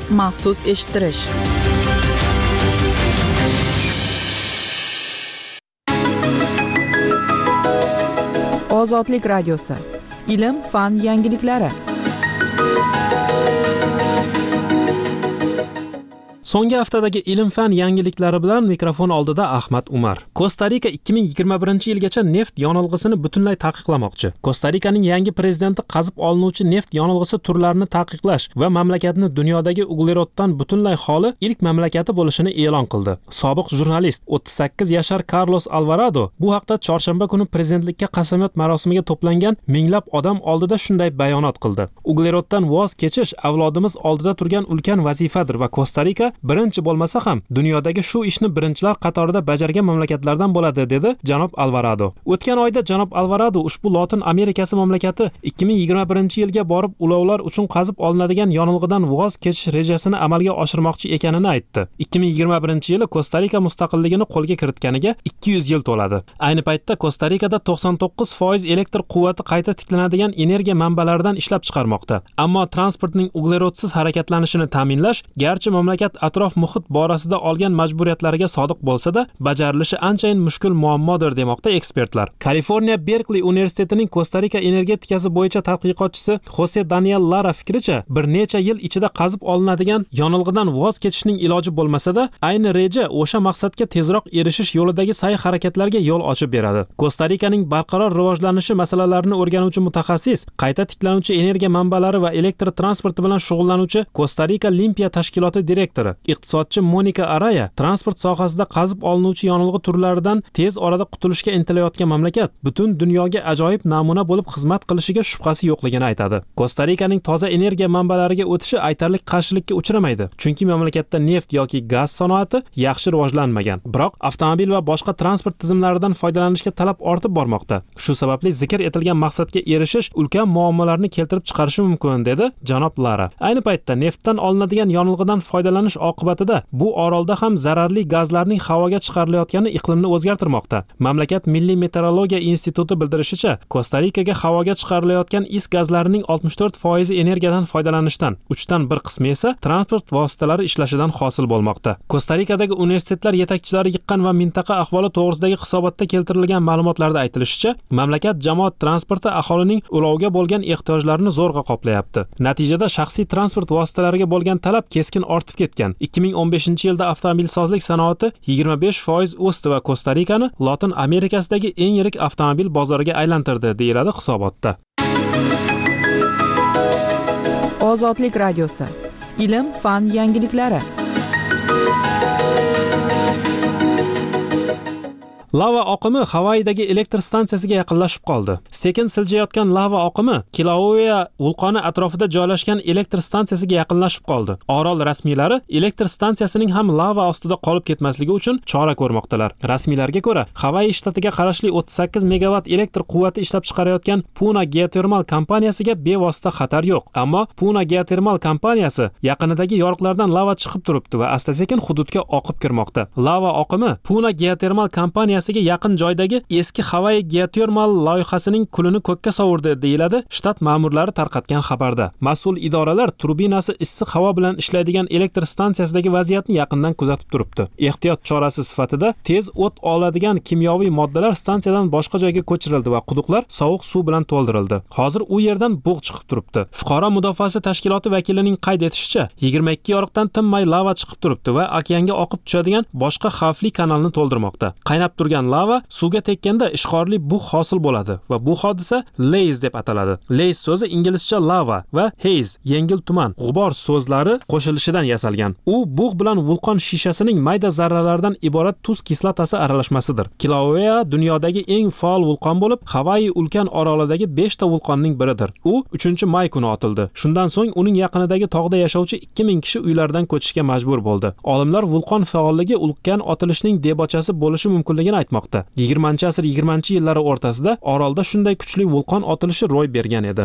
maxsus eshittirish. Ozodlik radiosi. Ilm, fan yangiliklari. So'nggi haftadagi ilm fan yangiliklari bilan mikrofon oldida Ahmad Umar. Kosta-Rika ikki ming yigirma birinchi yilgacha neft yonilg'isini butunlay taqiqlamoqchi. Kosta-Rikaning yangi prezidenti qazib olinuvchi neft yonilg'isi turlarini taqiqlash va mamlakatni dunyodagi ugleroddan butunlay xoli ilk mamlakati bo'lishini e'lon qildi. Sobiq jurnalist o'ttiz sakkiz yashar Carlos Alvarado bu haqda chorshanba kuni prezidentlikka qasamyod marosimiga to'plangan minglab odam oldida shunday bayonot qildi. Ugleroddan voz kechish avlodimiz oldida turgan ulkan vazifadir va Kosta-Rika birinchi bo'lmasa ham dunyodagi shu ishni birinchilar qatorida bajargan mamlakatlardan bo'ladi, dedi janob Alvarado. O'tgan oyda janob Alvarado ushbu Lotin Amerikasi mamlakati ikki ming yigirma birinchi yilga borib ulovlar uchun qazib olinadigan yonilg'idan voz kechish rejasini amalga oshirmoqchi ekanini aytdi. ikki ming yigirma birinchi yili Kosta-Rika mustaqilligini qo'lga kiritganiga ikki yuz yil to'ladi. Ayni paytda Kosta-Rikada to'qson to'qqiz foiz elektr quvvati qayta tiklanadigan energiya manbalaridan ishlab chiqarmoqda. Ammo transportning uglerodsiz harakatlanishini ta'minlash garchi mamlakat atrof muhit borasida olgan majburiyatlariga sodiq bo'lsa-da, bajarilishi anchayin mushkul muammodir demoqda ekspertlar. Kaliforniya Berkeley universitetining Kosta-Rika energetikasi bo'yicha tadqiqotchisi Jose Daniel Lara fikricha, bir necha yil ichida qazib olinadigan yonilg'idan voz kechishning iloji bo'lmasa-da, ayni reja o'sha maqsadga tezroq erishish yo'lidagi sa'y-harakatlarga yo'l ochib beradi. Kosta-Rikaning barqaror rivojlanishi masalalarini o'rganuvchi mutaxassis, qayta tiklanuvchi energiya manbalari va elektr transporti bilan shug'ullanuvchi Kosta-Rika Limpiya tashkiloti direktori iqtisodchi Monika Araya transport sohasida qazib olinuvchi yonilg'i turlaridan tez orada qutulishga intilayotgan mamlakat butun dunyoga ajoyib namuna bo'lib xizmat qilishiga shubhasi yo'qligini aytadi. Kosta-Rikaning toza energiya manbalariga o'tishi aytarli qarshilikka uchramaydi, chunki mamlakatda neft yoki gaz sanoati yaxshi rivojlanmagan. Biroq avtomobil va boshqa transport tizimlaridan foydalanishga talab ortib bormoqda. Shu sababli zikr etilgan maqsadga erishish ulkan muammolarni keltirib chiqarishi mumkin, dedi janob Lara. Ayni paytda neftdan olinadigan yonilg'idan foydalanish oqibatida bu orolda ham zararli gazlarning havoga chiqarilayotgani iqlimni o'zgartirmoqda. Mamlakat Milliy meteorologiya instituti bildirishicha, Kosta-Rikaga havoga chiqarilayotgan is gazlarining oltmish to'rt foizi energiyadan foydalanishdan, uchdan bir qismi esa transport vositalari ishlashidan hosil bo'lmoqda. Kosta-Rikadagi universitetlar yetakchilari yiqqan va mintaqa ahvoli to'g'risidagi hisobotda keltirilgan ma'lumotlarda aytilishicha, mamlakat jamoat transporti aholining ulovga bo'lgan ehtiyojlarini zo'rg'a qoplayapti. Natijada shaxsiy transport vositalariga bo'lgan talab keskin ortib ketgan. ikki ming o'n beshinchi yilda avtomobilsozlik sanoati yigirma besh foiz o'sdi va Kosta-Rikani Lotin Amerikasidagi eng yirik avtomobil bozoriga aylantirdi, deyiladi hisobotda. Ozodlik radiosi. Ilm, fan yangiliklari. Lava oqimi Havaydagi elektr stansiyasiga yaqinlashib qoldi. Sekin siljayotgan lava oqimi Kilauea vulqoni atrofida joylashgan elektr stansiyasiga yaqinlashib qoldi. Orol rasmiylari elektr stansiyasining ham lava ostida qolib ketmasligi uchun chora ko'rmoqdalar. Rasmiylarga ko'ra, Havay shtatiga qarashli o'ttiz sakkiz megavat elektr quvvati ishlab chiqarayotgan Puna Geothermal kompaniyasiga bevosita xatar yo'q. Ammo Puna Geothermal kompaniyasi yaqinidagi yoriqlardan lava chiqib turibdi va asta-sekin hududga oqib kirmoqda. Lava oqimi Puna Geothermal kompaniyasi yaqin joydagi eski Havay geotermal loyihasining kulini ko'kka sovurdi, deyiladi shtat ma'murlari tarqatgan xabarda. Mas'ul idoralar turbinasi issiq havo bilan ishlaydigan elektr stansiyasidagi vaziyatni yaqindan kuzatib turibdi. Ehtiyot chorasi sifatida tez o't oladigan kimyoviy moddalar stansiyadan boshqa joyga ko'chirildi va quduqlar sovuq suv bilan to'ldirildi. Hozir u yerdan bug' chiqib turibdi. Fuqaro mudofaasi tashkiloti vakilining qayd etishicha, yigirma ikki yoriqdan tinmay lava chiqib turibdi va okeanga oqib tushadigan boshqa xavfli kanalni to'ldirmoqda. Qaynab turgan lava suvga tekkanda ishqorli bug' hosil bo'ladi va bu hodisa laze deb ataladi. Laze so'zi inglizcha lava va haze yengil tuman, g'ubor so'zlari qo'shilishidan yasalgan. U bug' bilan vulqon shishasining mayda zarralardan iborat tuz kislotasi aralashmasidir. Kilauea dunyodagi eng faol vulqon bo'lib, Havay ulkan orolidagi besh ta vulqonning biridir. U uchinchi may kuni otildi. Shundan so'ng uning yaqinidagi tog'da yashovchi ikki ming kishi uylaridan ko'chishga majbur bo'ldi. Olimlar vulqon faolligi ulkan otilishning debochasi bo'lishi mumkinligini aytmoqda. yigirmanchi asr yigirmanchi yillari o'rtasida orolda shunday kuchli vulqon otilishi ro'y bergan edi.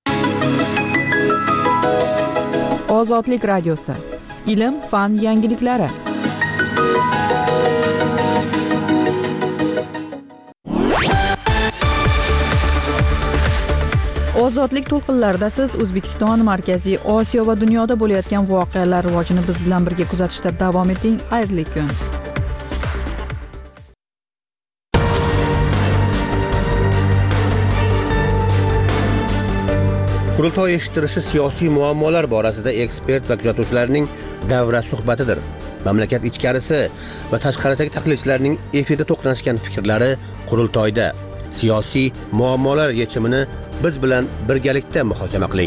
Ozodlik radiosi. Ilm, fan yangiliklari. Ozodlik to'lqinlarida siz O'zbekiston, Markaziy Osiyo va dunyoda bo'layotgan voqealar rivojini biz bilan birga kuzatishda davom eting. Xayrli kun. Qurultoy eshittirishi siyosiy muammolar borasida ekspert va kuzatuvchilarning davra suhbatidir. Mamlakat ichkarisi va tashqaridagi tahlilchilarning efirda to'qnashgan fikrlari qurultoyda. Siyosiy muammolar yechimini biz bilan birgalikda muhokama qiling.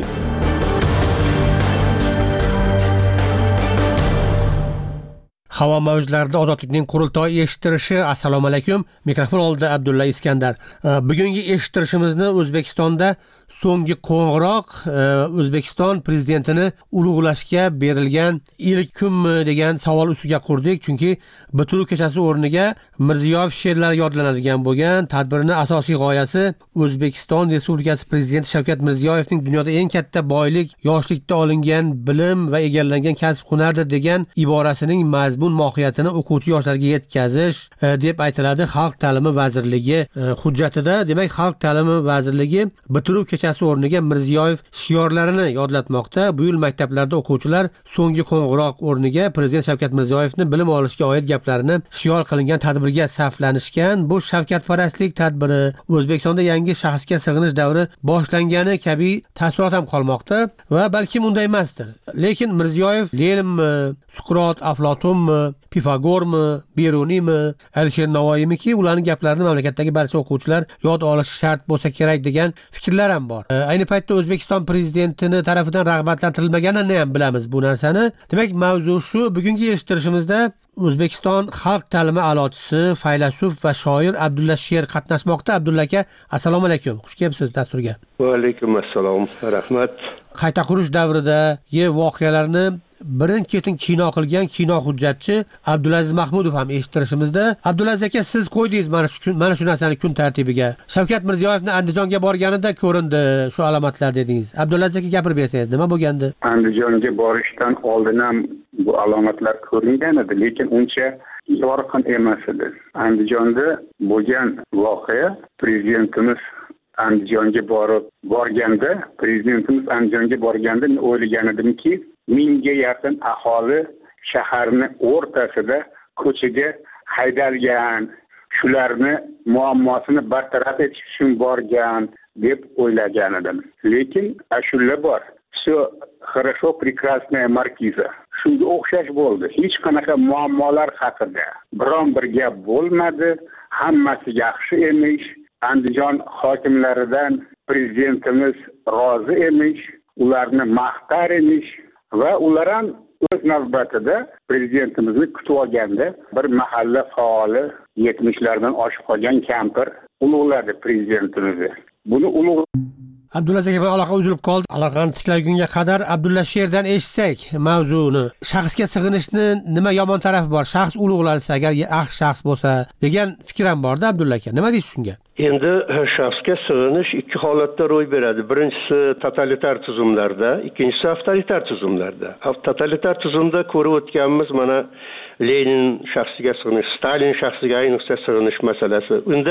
Havo mavjlarida ozodlikning qurultoy eshittirishi. Assalomu alaykum. Mikrofon oldida Abdulla Iskandar. Bugungi eshittirishimizni O'zbekistonda so'nggi qo'ng'iroq O'zbekiston prezidentini ulug'lashga berilgan ilk kunmi degan savol ustiga qurdik. Chunki bitiruv kechasi o'rniga Mirziyoyev she'rlari yodlanadigan bo'lgan tadbirning asosiy g'oyasi O'zbekiston Respublikasi prezidenti Shavkat Mirziyoyevning dunyoda eng katta boylik yoshlikda olingan bilim va egallangan kasb hunardir degan iborasining mazmun mohiyatini o'quvchi yoshlarga yetkazish deb aytiladi Xalq ta'limi vazirligi hujjatida. Demak, Xalq ta'limi vazirligi bitiruv kechasi o'rniga Mirziyoyev shiorlarini yodlatmoqda. Bu yil maktablarda o'quvchilar so'nggi qo'ng'iroq o'rniga prezident Shavkat Mirziyoyevni bilim olishga oid gaplarini shior qilingan tadbirga saflanishgan. Bu shavkatparastlik tadbiri O'zbekistonda yangi shaxsga sig'inish davri boshlangani kabi taassurot ham qolmoqda va balkim unday emasdir. Lekin Mirziyoyev Leninmi, Suqrot, Aflotunmi, Pifagormi, Beruniymi, Alisher Navoiymiki, ularning gaplarini mamlakatdagi barcha o'quvchilar yod olishi shart bo'lsa kerak degan fikrlar ham bor. Ayni paytda O'zbekiston prezidentini tarafidan rag'batlantirilmaganini ham bilamiz bu narsani. Demak, mavzu shu. Bugungi eshittirishimizda O'zbekiston xalq ta'limi a'lochisi, faylasuf va shoir Abdulla Sher qatnashmoqda. Abdulla aka, assalomu alaykum. Xush kelibsiz dasturga. Va alaykum assalom. Rahmat. Qayta qurish davridagi voqealarni birin-ketin kino qilgan kino hujjatchi Abdulaziz Mahmudov ham eshittirishimizda. Abdulaziz aka, siz qo'ydingiz mana shu mana shu narsani kun tartibiga. Shavkat Mirziyoyevni Andijonga borganida ko'rindi shu alomatlar dedingiz. Abdulaziz aka, gapirib bersangiz, nima bo'lgandi? Andijonga borishdan oldin ham bu alomatlar ko'ringan edi, lekin uncha yorqin emas edi. Andijonda bo'lgan voqea prezidentimiz Andijonga borib borganda, prezidentimiz Andijonga borganda o'ylagan edimki, mingga yaqin aholi shaharni o'rtasida ko'chaga haydalgan, shularni muammosini bartaraf etish uchun borgan deb o'ylagan edim. Lekin ashula bor. Все хорошо, прекрасная маркиза. Shunga o'xshash bo'ldi. Hech qanaqa muammolar haqida biron bir gap bo'lmadi. Hammasi yaxshi emish. Andijon hokimlaridan prezidentimiz rozi emish, ularni maqtar emish va ular ham o'z navbatida prezidentimizni kutib olganda bir mahalla faoli yetmishlardan oshib qolgan kampir ulug'ladi prezidentimizni. Buni ulug' Abdulaziz aka, aloqa uzilib qoldi. Aloqani tiklagunga qadar Abdulla Sherdan eshitsak mavzuni. Shaxsga sig'inishni nima yomon tarafi bor? Shaxs ulug'lansa, agar yaxshi shaxs bo'lsa degan fikr ham bor-da Abdulla aka. Nima deysiz shunga? Endi shaxsga sig'inish ikki holatda ro'y beradi. Birinchisi totalitar tuzumlarda, ikkinchisi avtoritar tuzumlarda. Totalitar tuzumda ko'rib o'tganimiz mana Lenin shaxsiga sig'inish, Stalin shaxsiga ayniqsa sig'inish masalasi. Unda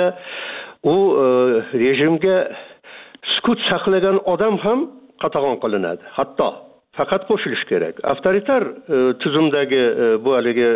u rejimga sukut saqlagan odam ham qatag'on qilinadi. Hatto faqat qo'shilish kerak. Avtoritar tuzumdagi bu haligi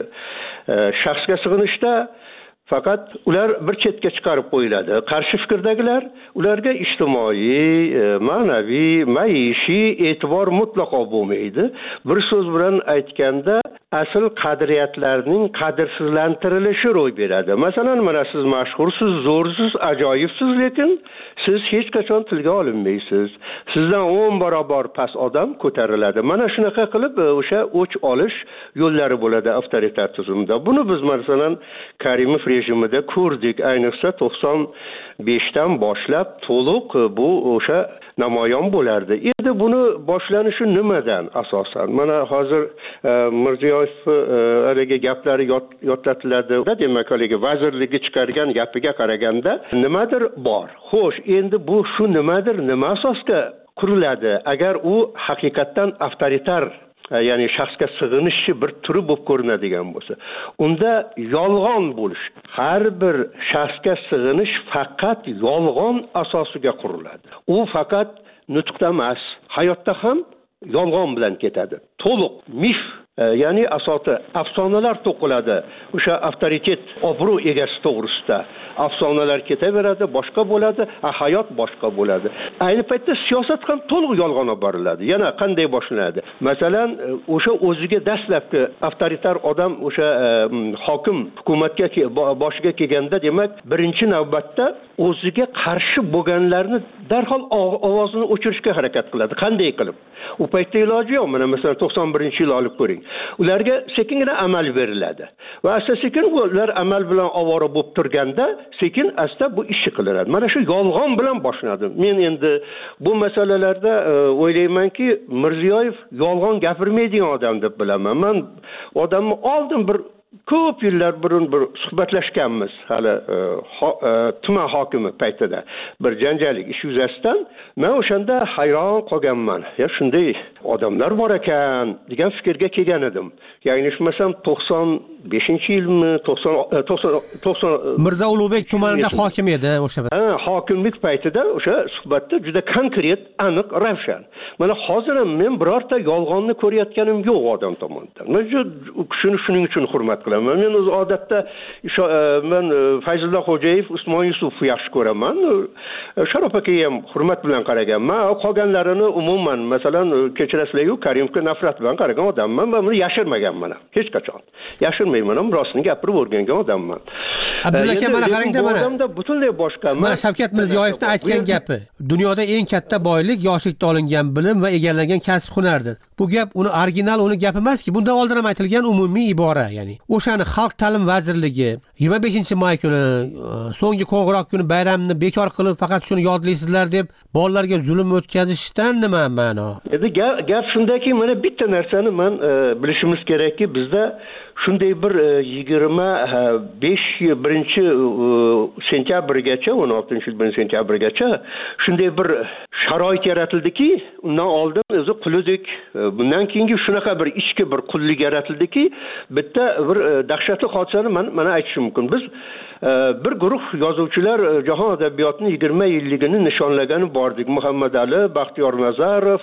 shaxsga sig'inishda faqat ular bir chetga chiqarib qo'yiladi. Qarshi fikrdagilar ularga ijtimoiy, ma'naviy, maishiy e'tibor mutlaqo bo'lmaydi. Bir so'z bilan aytganda asl qadriyatlarning qadrsizlantirilishi ro'y beradi. Masalan, mana siz mashhursiz, zo'rsiz, ajoyibsiz, lekin siz hech qachon tilga olinmaysiz. Sizdan o'n barobar past odam ko'tariladi. Mana shunaqa qilib o'sha o'ch olish yo'llari bo'ladi avtoritar tuzumda. Buni biz masalan Karimov rejimida ko'rdik. Ayniqsa to'qson beshdan boshlab to'liq bu o'sha namoyon bo'lardi. Endi buni boshlanishi nimadan asosan? Mana hozir Mirziyoyev haligi gaplari yodlatiladi. Demak, haligi vazirligi chiqargan gapiga qaraganda nimadir bor. Xo'sh, endi bu shu nimadir, nima asosga quriladi? Agar u haqiqatdan avtoritar, ya'ni shaxsga sig'inishchi bir turi bo'lib ko'rinadigan bo'lsa, unda yolg'on bo'lish, har bir shaxsga sig'inish faqat yolg'on asosiga quriladi. U faqat nutqda emas, hayotda ham yolg'on bilan ketadi. To'liq mif, ya'ni asoti afsonalar to'qiladi. O'sha avtoritet, obro' egasi to'g'risida afsonalar ketaveradi, boshqa bo'ladi, hayot boshqa bo'ladi. Ayni paytda siyosat ham to'liq yolg'on olib boriladi. Yana qanday boshlanadi? Masalan, o'sha o'ziga dastlabki avtoritar odam o'sha hokim hukumatga boshiga kelganda, demak, birinchi navbatda o'ziga qarshi bo'lganlarni darhol ovozini o'chirishga harakat qiladi. Qanday qilib? U paytda iloji yo'q. Mana masalan to'qson birinchi yil olib ko'ring. Ularga sekingina amal beriladi. Va asta-sekin ular amal bilan ovora bo'lib turganda, sekin asta bu ishi qilinadi. Mana shu yolg'on bilan boshladi. Men endi bu masalalarda o'ylaymanki, Mirziyoyev yolg'on gapirmaydigan odam deb bilaman. Men odamni oldin bir ko'p yillar burun bir suhbatlashganmiz hali tuman hokimi paytida bir janjalik ish yuzasidan. Men o'shanda hayron qolganman. Ya shunday odamlar bor ekan degan fikrga kelgan edim. Yanglishmasam to'qson beshinchi yilmi, to'qson to'qson Mirzo Ulug'bek tumanida hokim edi o'sha. Ha, hokimlik paytida o'sha suhbatda juda konkret, aniq, ravshan. Mana hozir men birorta yolg'onni ko'rayotganim yo'q odam tomonidan. Men shuni shuning uchun hurmat qilaman. Men o'z odatda men Fayzullo Xo'jayev, Usmon Yusufov yaxshi ko'raman. Sharof akaga ham hurmat bilan qaraganman. Qolganlarini umuman, masalan, kechirasizlar-ku, Karimovga nafrat bilan qaragan odamman. Men buni yashirmaganman hech qachon. Yashirmayman, rostini gapirib o'rgangan odamman. Abdulla aka, mana qarangda, mana odamda butunlay boshqa. Mana Shavkat Mirziyoyevning aytgan gapi. Dunyoda eng katta boylik yoshlikda olingan bilim va egallagan kasb-hunardir. Bu gap uni original, uni gapi emas-ki, bundan oldin ham aytilgan umumiy ibora, ya'ni o'shani Xalq ta'lim vazirligi yigirma beshinchi may kuni so'nggi qo'ng'iroq kuni bayramni bekor qilib faqat shuni yodlaysizlar deb bolalarga zulm o'tkazishdan nima ma'no? Endi gap shundaki, mana bitta narsani men bilishimiz kerakki, bizda shunday bir yigirma besh birinchi sentyabrgacha, o'n oltinchi yil sentyabrgacha shunday bir sharoit yaratildiki, undan oldin o'zi quludek, bundan keyingi shunaqa bir ichki bir qullik yaratildiki, bitta bir dahshatli hodisani men mana aytishim mumkin. Biz bir guruh yozuvchilar jahon adabiyotining yigirma yilligini nishonlagani bordik. Muhammad Ali, Baxtiyor Nazarov,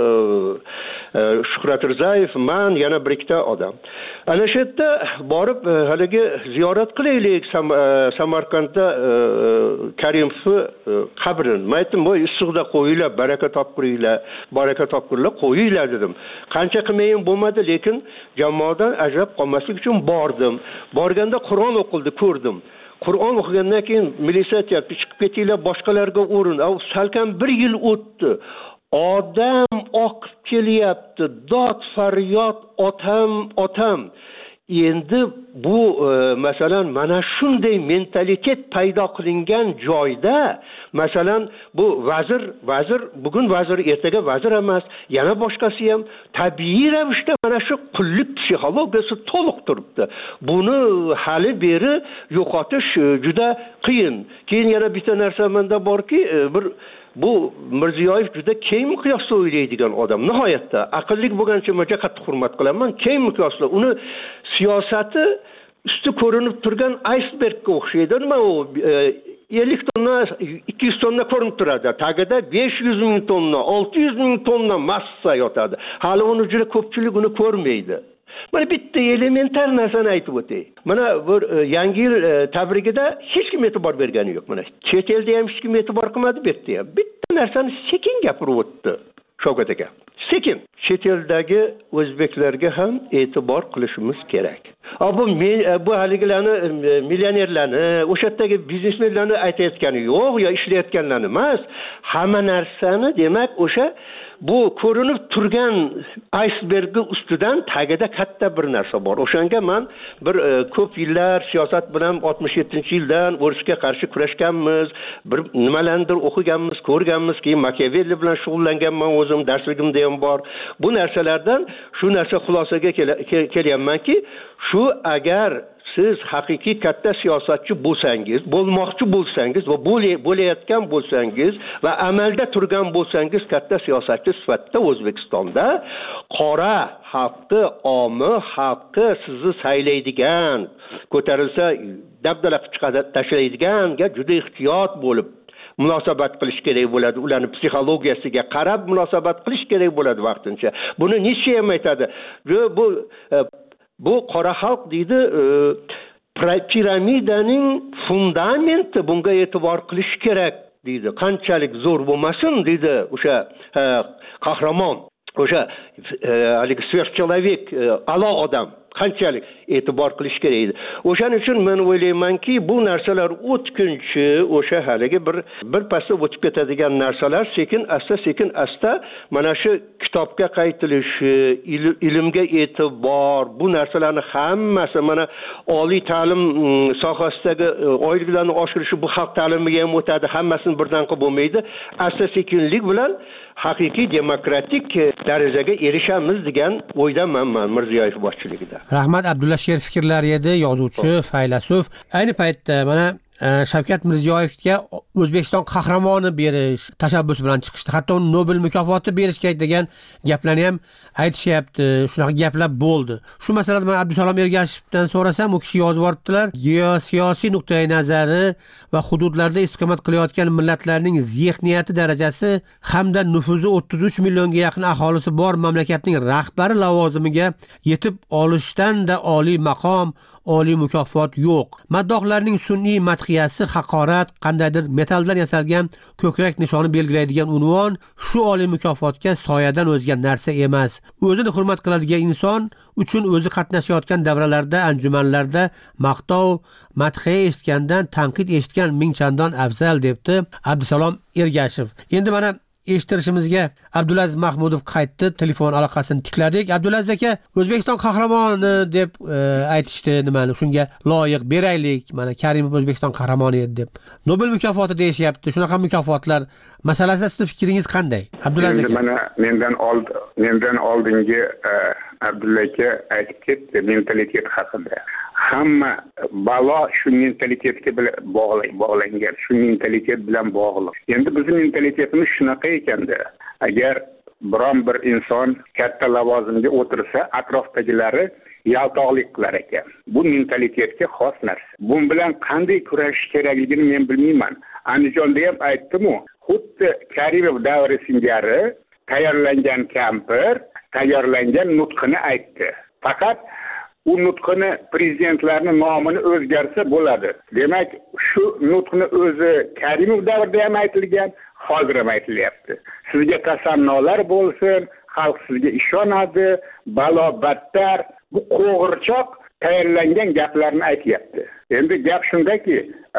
Shuhrat Rizayev, men yana bir ikkita odam. Ana shu yerda borib haligi ziyorat qilaylik Samarqandda Karimovni qabrini. Men aytdim, "Voy, issiqda qo'yinglar, baraka topqiringlar, baraka topqiringlar, qo'yinglar" dedim. Qancha qilmayin bo'lmadi, lekin jamoadan ajrab qolmaslik uchun bordim. Borganda Qur'on o'qildi, ko'rdim. Qur'on o'qigandan keyin militsiya aytibdi, chiqib ketinglar, boshqalarga o'rin. Salkam bir yil o'tdi. Odam oqib kelyapti, dod faryod, otam, otam. Endi bu masalan mana shunday mentalitet paydo qilingan joyda, masalan, bu vazir, vazir bugun vazir, ertaga vazir emas, yana boshqasi ham tabiiy ravishda mana shu qullik psixologiyasi to'liq turibdi. Buni hali beri yo'qotish juda qiyin. Keyin yana bitta narsa menda borki, bir bu Mirziyoyev juda keng miqyosda o'ylaydigan odam. Nihoyatda aqlli bo'lgancha menga qattiq hurmat qilaman. Keng miqyosda uni siyosati usti ko'rinib turgan icebergga o'xshaydi. Nima u ellik tonna, ikki yuz tonna ko'rinib turadi. Tagida besh yuz ming tonna, olti yuz ming tonna massa yotadi. Hali uni juda ko'pchilik uni ko'rmaydi. Mana bitta elementar narsani aytib o'tay. Mana bir yangi yil tabrigida hech kim e'tibor bergani yo'q. Mana chet elda ham hech kim e'tibor qilmadi, bu yerda ham. Bitta narsani sekin gapirib o'tdi Shavkat aka. Sekin. Chet eldagi o'zbeklarga ham e'tibor qilishimiz kerak. Bu bu haligilarni millionerlarni, o'sha yerdagi biznesmenlarni aytayotgani yo'q, yo ishlayotganlarni emas. Hamma narsani, demak, o'sha bu ko'rinib turgan icebergning ustidan tagida katta bir narsa bor. O'shanga men bir ko'p yillar siyosat bilan oltmish yettinchi yildan urushga qarshi kurashganmiz, bir nimalardir o'qiganmiz, ko'rganmiz, keyin Machiavelli bilan shug'ullanganman o'zim, darsligimda ham bor. Bu narsalardan shu narsa xulosaga kelyapmanki, shu agar siz haqiqiy katta siyosatchi bo'lsangiz, bo'lmoqchi bo'lsangiz va bo'layotgan bo'lsangiz va amalda turgan bo'lsangiz, katta siyosatchi sifatida O'zbekistonda qora xalqni, omi xalqi sizni saylaydigan, ko'tarilsa dabdala qilib chiqadi, tashlaydiganga juda ehtiyot bo'lib munosabat qilish kerak bo'ladi, ularni psixologiyasiga qarab munosabat qilish kerak bo'ladi vaqtincha. Buni Nietzsche ham aytadi. Bu bu qora xalq deydi, piramidaning fundamenti, bunga e'tibor qilish kerak deydi. Qanchalik zo'r bo'lmasin deydi o'sha qahramon, o'sha haligi sverchчеловек, a'lo odam qanchalik e'tibor qilish kerak edi. O'shaning uchun men o'ylaymanki, bu narsalar o'tkinchi, o'sha haligi bir bir pasda o'tib ketadigan narsalar sekin asta sekin asta mana shu kitobga qaytilishi, ilmga e'tibor, bu narsalarni hammasi mana oliy ta'lim sohasidagi oyliklarni oshirishi bu xalq ta'limiga ham o'tadi, hammasini birdan qilib bo'lmaydi. Asta sekinlik bilan haqiqiy demokratik darajaga erishamiz degan o'ydaman men Mirziyoyev boshchiligida. Rahmat, Abdulla Sher fikrlari edi, yozuvchi, faylasuf. Ayni paytda mana Shavkat Mirziyoyevga O'zbekiston qahramoni berish tashabbusi bilan chiqishdi. Hatto Nobel mukofoti berish kerak degan gaplarni ham aytishyapti. Shunaqa gaplar bo'ldi. Shu masalada men Abdusalom Ergashevdan so'rasam, u kishi yozib boribdilar. Geosiyosiy nuqtai nazari va hududlarda istiqomat qilayotgan millatlarning zehniyati darajasi hamda nufuzi o'ttiz uch millionga yaqin aholisi bor mamlakatning rahbari lavozimiga yetib olishdan-da oliy maqom, oliy mukofot yo'q. Maddohlarning sun'iy madhiyasi haqorat, qandaydir metalldan yasalgan ko'krak nishoni belgilaydigan unvon shu oliy mukofotga soyadan o'zga narsa emas. O'zini hurmat qiladigan inson uchun o'zi qatnashayotgan davralarda, anjumanlarda maqtov, madhiya eshitgandan tanqid eshitgan ming chandon afzal debdi Abdusalom Ergashev. Endi mana eshittirishimizga Abdulaziz Mahmudov qaytdi, telefon aloqasini tikladik. Abdulaziz aka, O'zbekiston qahramoni deb e, aytishdi, nimani shunga loyiq beraylik. Mana Karimov O'zbekiston qahramoni edi deb. Nobel mukofoti deyishyapti. Shunaqa mukofotlar masalasida sizning fikringiz qanday? Abdulaziz aka. Mana mendan old mendan oldingi e, Abdulla aka aytib ketdi mentalitet haqida. Hamma balo shu mentalitetga bog'langan, bog'langan, shu mentalitet bilan bog'liq. Endi bizning mentalitetimiz shunaqa ekanda, agar biron bir inson katta lavozimga o'tirsa, atrofdagilari yaltoqlik qilar ekan. Bu mentalitetga xos narsa. Bu bilan qanday kurashish kerakligini men bilmayman. Andijonda ham aytdim-ku, xuddi Karimov davri singari tayyorlangan kampir tayyorlangan nutqini aytdi. Faqat u nutqini prezidentlarning nomini o'zgarsa bo'ladi. Demak, shu nutqni o'zi Karimov davrida ham aytilgan, hozir ham aytilyapti. Sizga tasannolar bo'lsin, xalq sizga ishonadi, balo battar, bu qo'g'irchoq tayyorlangan gaplarni aytyapti. Endi gap shundaki,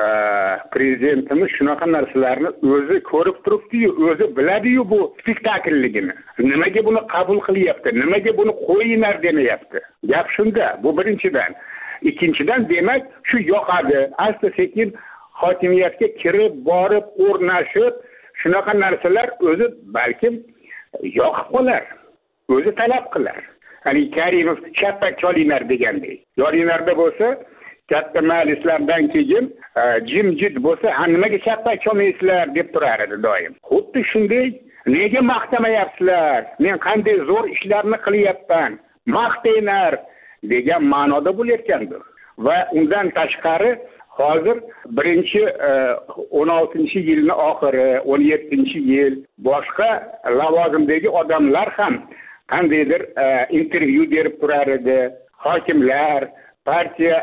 prezidentimiz shunaqa narsalarni o'zi ko'rib turibdi-yu, o'zi biladi-yu bu spektaklligini. Nimaga buni qabul qilyapti? Nimaga buni qo'yinglar demayapti? Gap shunda. Bu birinchidan. Ikkinchidan, demak, shu yoqadi. Asta sekin hokimiyatga kirib, borib, o'rnashib, shunaqa narsalar o'zi balkim yoqib qolar. O'zi talab qilar. Hani Karimov shappak cholinglar degandek. Yoringlarda bo'lsa, katta majlislardan keyin jimjit bo'lsa, nimaga shappak cholmaysizlar deb turar edi doim. Xuddi shunday, nega maqtamayapsizlar? Men qanday zo'r ishlarni qilyapman? Maqtanglar degan ma'noda bo'layotgandir. Va undan tashqari hozir birinchi o'n oltinchi yilning oxiri, o'n yettinchi yil boshqa lavozimdagi odamlar ham qandaydir intervyu berib turar edi. Hokimlar, partiya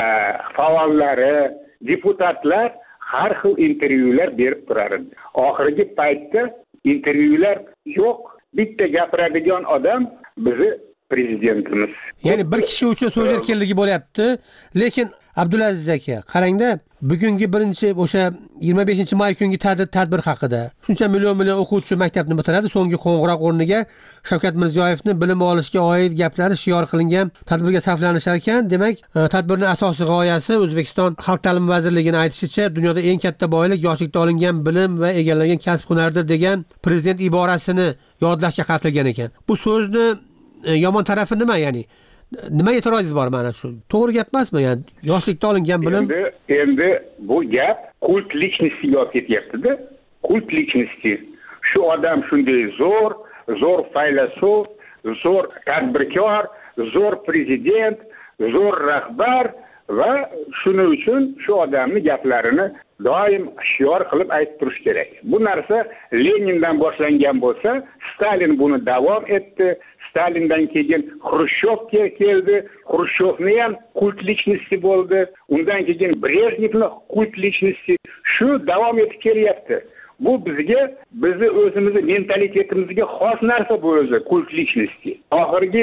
faollari, deputatlar har xil intervyular berib turar edi. Oxirgi paytda intervyular yo'q. Bitta gapiradigan odam bizi prezidentimiz. Ya'ni bir kishi uchun so'z erkinligi bo'lyapti, lekin Abdulaziz aka, qarangda, bugungi birinchi o'sha yigirma beshinchi may kungi tadbir haqida. Shuncha million million o'quvchi maktabni bitiradi, so'nggi qo'ng'iroq o'rniga Shavkat Mirziyoyevning bilim olishga oid gaplari shior qilingan tadbirga saflanishar ekan. Demak, tadbirning asosiy g'oyasi O'zbekiston Xalq ta'limi vazirligining aytishicha, dunyoda eng katta boylik yoshlikda olingan bilim va egallagan kasb-hunardir degan prezident iborasini yodlashga qaratilgan ekan. Bu so'zni yomon tarafi nima, ya'ni nima e'tirozingiz bor mana shu? To'g'ri gap emasmi? Ya'ni yoshlikda olingan bilim. Endi endi bu gap kult lичностiga olib ketyapti-da. Kult lичности. Shu odam shunday zo'r, zo'r faylasuf, zo'r tadbirkor, zo'r prezident, zo'r rahbar va shuning uchun shu odamning gaplarini doim shior qilib aytib turish kerak. Bu narsa Lenindan boshlangan bo'lsa, Stalin buni davom etdi. Stalindan keyin Xrushchev keldi. Xrushchevni ham kult lичности bo'ldi. Undan keyin Brejnevni kult lичности shu davom etib kelyapti. Bu bizga, bizni o'zimizni mentalitetimizga xos narsa bu o'zi kult lичности. Oxirgi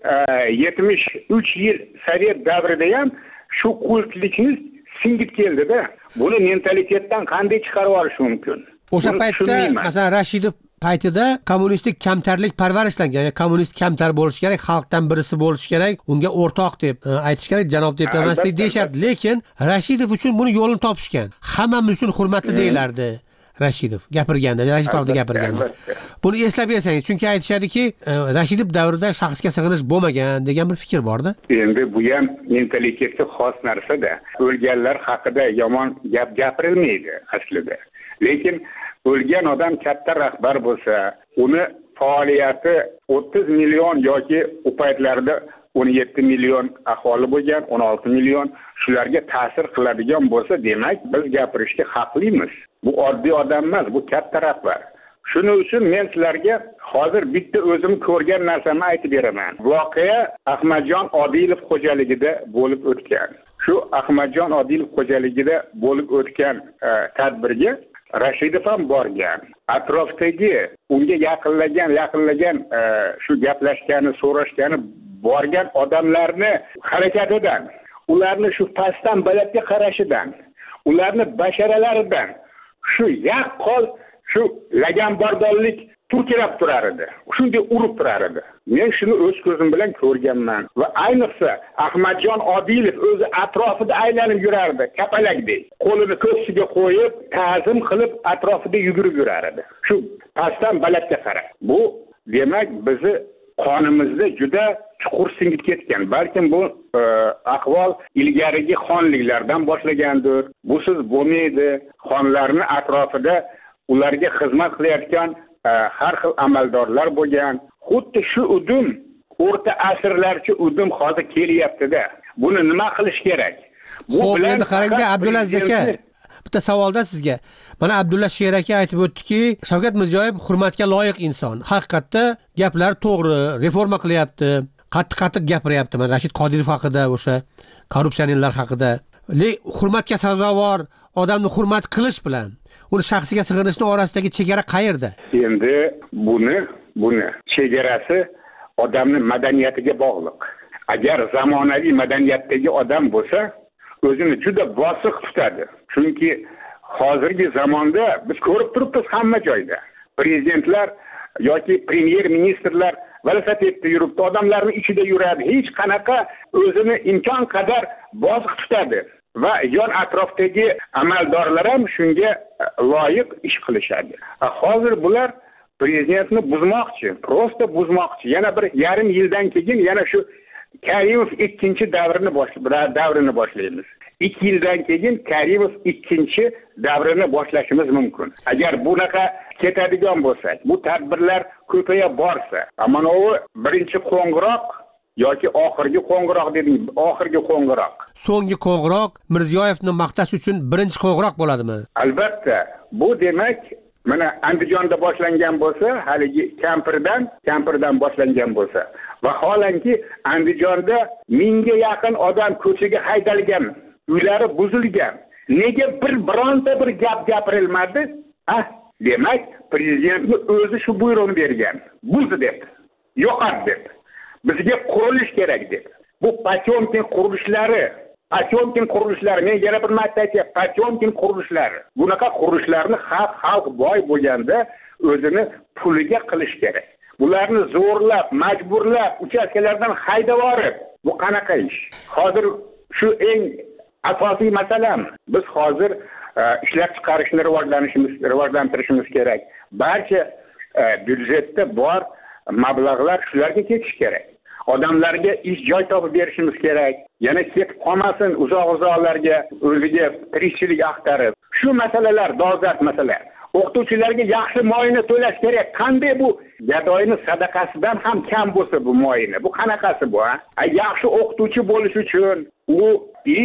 yetmish uch yil Sovet davrida ham shu kult lичность singib keldi-da. Buni mentalitetdan qanday chiqarib olish mumkin? O'sha paytda, masalan, Rashidov paytida kommunistik kamtarlik parvarishlangan, ya'ni kommunist kamtar bo'lish kerak, xalqdan birisi bo'lish kerak, unga o'rtoq deb aytish kerak, janob deb emaslik deyishardi. Lekin Rashidov uchun buni yo'lini topishgan. Hammamiz uchun hurmatli deyilardi. Rashidov gapirganda, Rashidov gapirganda. Buni eslab bersangiz, chunki aytishadiki, Rashidov davrida shaxsga sig'inish bo'lmagan degan bir fikr bor-da. Endi bu ham mentalitetga xos narsa-da. O'lganlar haqida yomon gap gapirilmaydi aslida. Lekin o'lgan odam katta rahbar bo'lsa, uni faoliyati o'ttiz million yoki u paytlarda o'n yetti million aholi bo'lgan, o'n olti million shularga ta'sir qiladigan bo'lsa, demak biz gapirishga haqlimiz. Bu oddiy odam emas, bu katta rahbar. Shuning uchun men sizlarga hozir bitta o'zim ko'rgan narsamni aytib beraman. Voqea Ahmadjon Odilov xo'jaligida bo'lib o'tgan. Shu Ahmadjon Odilov xo'jaligida bo'lib o'tgan e, tadbirga Rashidov ham borgan. Atrofdagi unga yaqinlagan, yaqinlagan e, shu gaplashgani, so'rashgani borgan odamlarni harakatidan, ularni shu pastdan balandga qarashidan, ularni basharalaridan shu yaqqol shu laganbardorlik turkirab turar edi. Shunday urib turar edi. Men shuni o'z ko'zim bilan ko'rganman va ayniqsa Ahmadjon Odilov o'zi atrofida aylanib yurardi, kapalakdek. Qo'lini ko'ksiga qo'yib, ta'zim qilib atrofida yugurib yurar edi. Shu pastdan balandga qarab. Bu demak bizni qonimizda juda chuqur singib ketgan. Balkim bu e, ahvol ilgarigi xonliklardan boshlagandir. Busiz bo'lmaydi. Xonlarni atrofida ularga xizmat qilayotgan e, har xil amaldorlar bo'lgan. Xuddi shu udum o'rta asrlarcha udum hozir kelyapti-da. Buni nima qilish kerak? Bu Xo'p, endi qarangda Abdulaziz aka, bitta savolda sizga. Mana Abdulla Sher aka aytib o'tdiki, Shavkat Mirziyoyev hurmatga loyiq inson. Haqiqatda gaplar to'g'ri, reforma qilyapti, qattiq-qattiq gapiryapti. Mana Rashid Qodirov haqida, o'sha korrupsionerlar haqida. Lekin hurmatga sazovor odamni hurmat qilish bilan uni shaxsiga sig'inishning orasidagi chegara qayerda? Endi buni, buni chegarasi odamning madaniyatiga bog'liq. Agar zamonaviy madaniyatdagi odam bo'lsa, o'zini juda bosiq tutadi. Chunki hozirgi zamonda biz ko'rib turibmiz hamma joyda. Prezidentlar yoki premyer ministrlar velosipedda yuribdi, odamlarning ichida yuradi. Hech qanaqa o'zini imkon qadar bosiq tutadi va yon atrofdagi amaldorlar ham shunga loyiq ish qilishadi. Hozir bular prezidentni buzmoqchi, prosta buzmoqchi. Yana bir yarim yildan keyin yana shu Karimov ikkinchi davrini boshlaymiz, davrini boshlaymiz. ikki yildan keyin Karimov ikkinchi davrini boshlashimiz mumkin. Agar bunaqa ketadigan bo'lsak, bu tadbirlar ko'paya borsa, mana u birinchi qo'ng'iroq yoki oxirgi qo'ng'iroq dedim, oxirgi qo'ng'iroq. So'nggi qo'ng'iroq Mirziyoyevni maqtash uchun birinchi qo'ng'iroq bo'ladimi? Albatta, bu demak mana Andijonda boshlangan bo'lsa, haligi kampirdan, kampirdan boshlangan bo'lsa, vaholanki Andijonda mingga yaqin odam ko'chaga haydalgan, uylari buzilgan. Nega bir bironta bir gap gapirilmadi? Ha, demak, prezidentning o'zi shu buyruqni bergan. Buzdi deb, yo'qot deb. Bizga qurilish kerak deb. Bu Potemkin qurilishlari, Potemkin qurilishlari, men yana bir marta aytayapman, Potemkin qurishlari. Bunaqa qurishlarni xalq xalq boy bo'lganda o'zini puliga qilish kerak. Bularni zo'rlab, majburlab, uchastkalardan haydab yorib, bu qanaqa ish? Hozir shu eng asosiy masalam. Biz hozir ishlab chiqarishni rivojlanishimiz, rivojlantirishimiz kerak. Barcha byudjetda bor mablag'lar shularga ketish kerak. Odamlarga ish joy topib berishimiz kerak. Yana ketib qolmasin uzoq-uzoqlarga o'ziga tirikchilik axtarib. Shu masalalar dolzarb masala. O'qituvchilarga yaxshi moyini to'lash kerak. Qanday bu gadoyning sadaqasidan ham kam bo'lsa bu moyini? Bu qanaqasi bu, ha? Yaxshi o'qituvchi bo'lish uchun u ish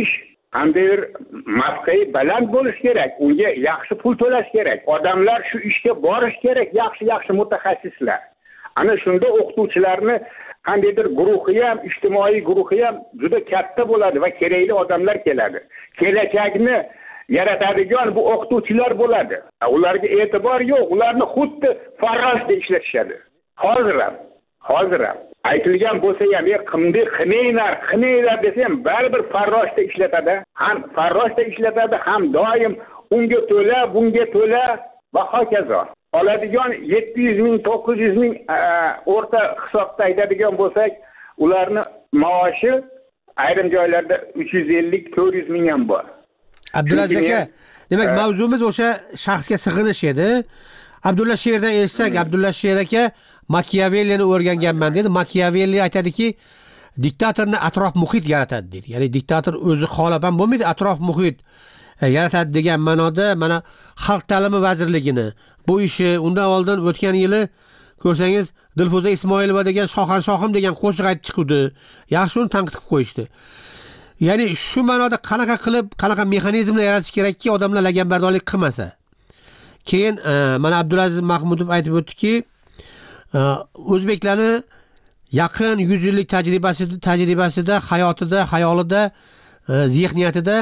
qandaydir mavqei baland bo'lish kerak, unga yaxshi pul to'lash kerak, odamlar shu ishga borish kerak, yaxshi yaxshi mutaxassislar. Ana shunda o'qituvchilarni qandaydir guruhi ham, ijtimoiy guruhi ham juda katta bo'ladi va kerakli odamlar keladi. Kelajakni yaratadigan bu o'qituvchilar bo'ladi. Ularga e'tibor yo'q, ularni xuddi farroshda ishlatishadi. Hozir ham, hozir ham aytilgan bo'lsa ham, "Ey qimdi, qimeylar, qimeylar" desa ham baribir farroshda ishlatadi. Ham farroshda ishlatadi, ham doim unga to'la, bunga to'la va hokazo. Oladigan yetti yuz ming, to'qqiz yuz ming o'rta hisobda aytadigan bo'lsak, ularni maoshi ayrim joylarda uch yuz ellik, to'rt yuz ming ham bor. Abdulaziz aka, demak mavzumiz o'sha shaxsga sig'inish edi. Abdulla Sherdan eshitsak, Abdulla Sher aka Machiavellini o'rganganman dedi. Machiavelli aytadiki, diktatorni atrof muhit yaratadi deydi. Ya'ni diktator o'zi xohlab ham bo'lmaydi, atrof muhit yaratadi degan ma'noda mana Xalq ta'limi vazirligini bu ishi undan oldin o'tgan yili ko'rsangiz Dilfuza Ismoilova degan shohan shohim degan qo'shiq aytib chiqdi. Yaxshi uni tanqid qilib qo'yishdi. Ya'ni shu ma'noda qanaqa qilib, qanaqa mexanizmlar yaratish kerakki, odamlar laganbardorlik qilmasa. Keyin mana Abdulaziz Mahmudov aytib o'tdiki, o'zbeklarni yaqin yuz yillik tajribasida, tajribasida, hayotida, xayolida, zihniyatida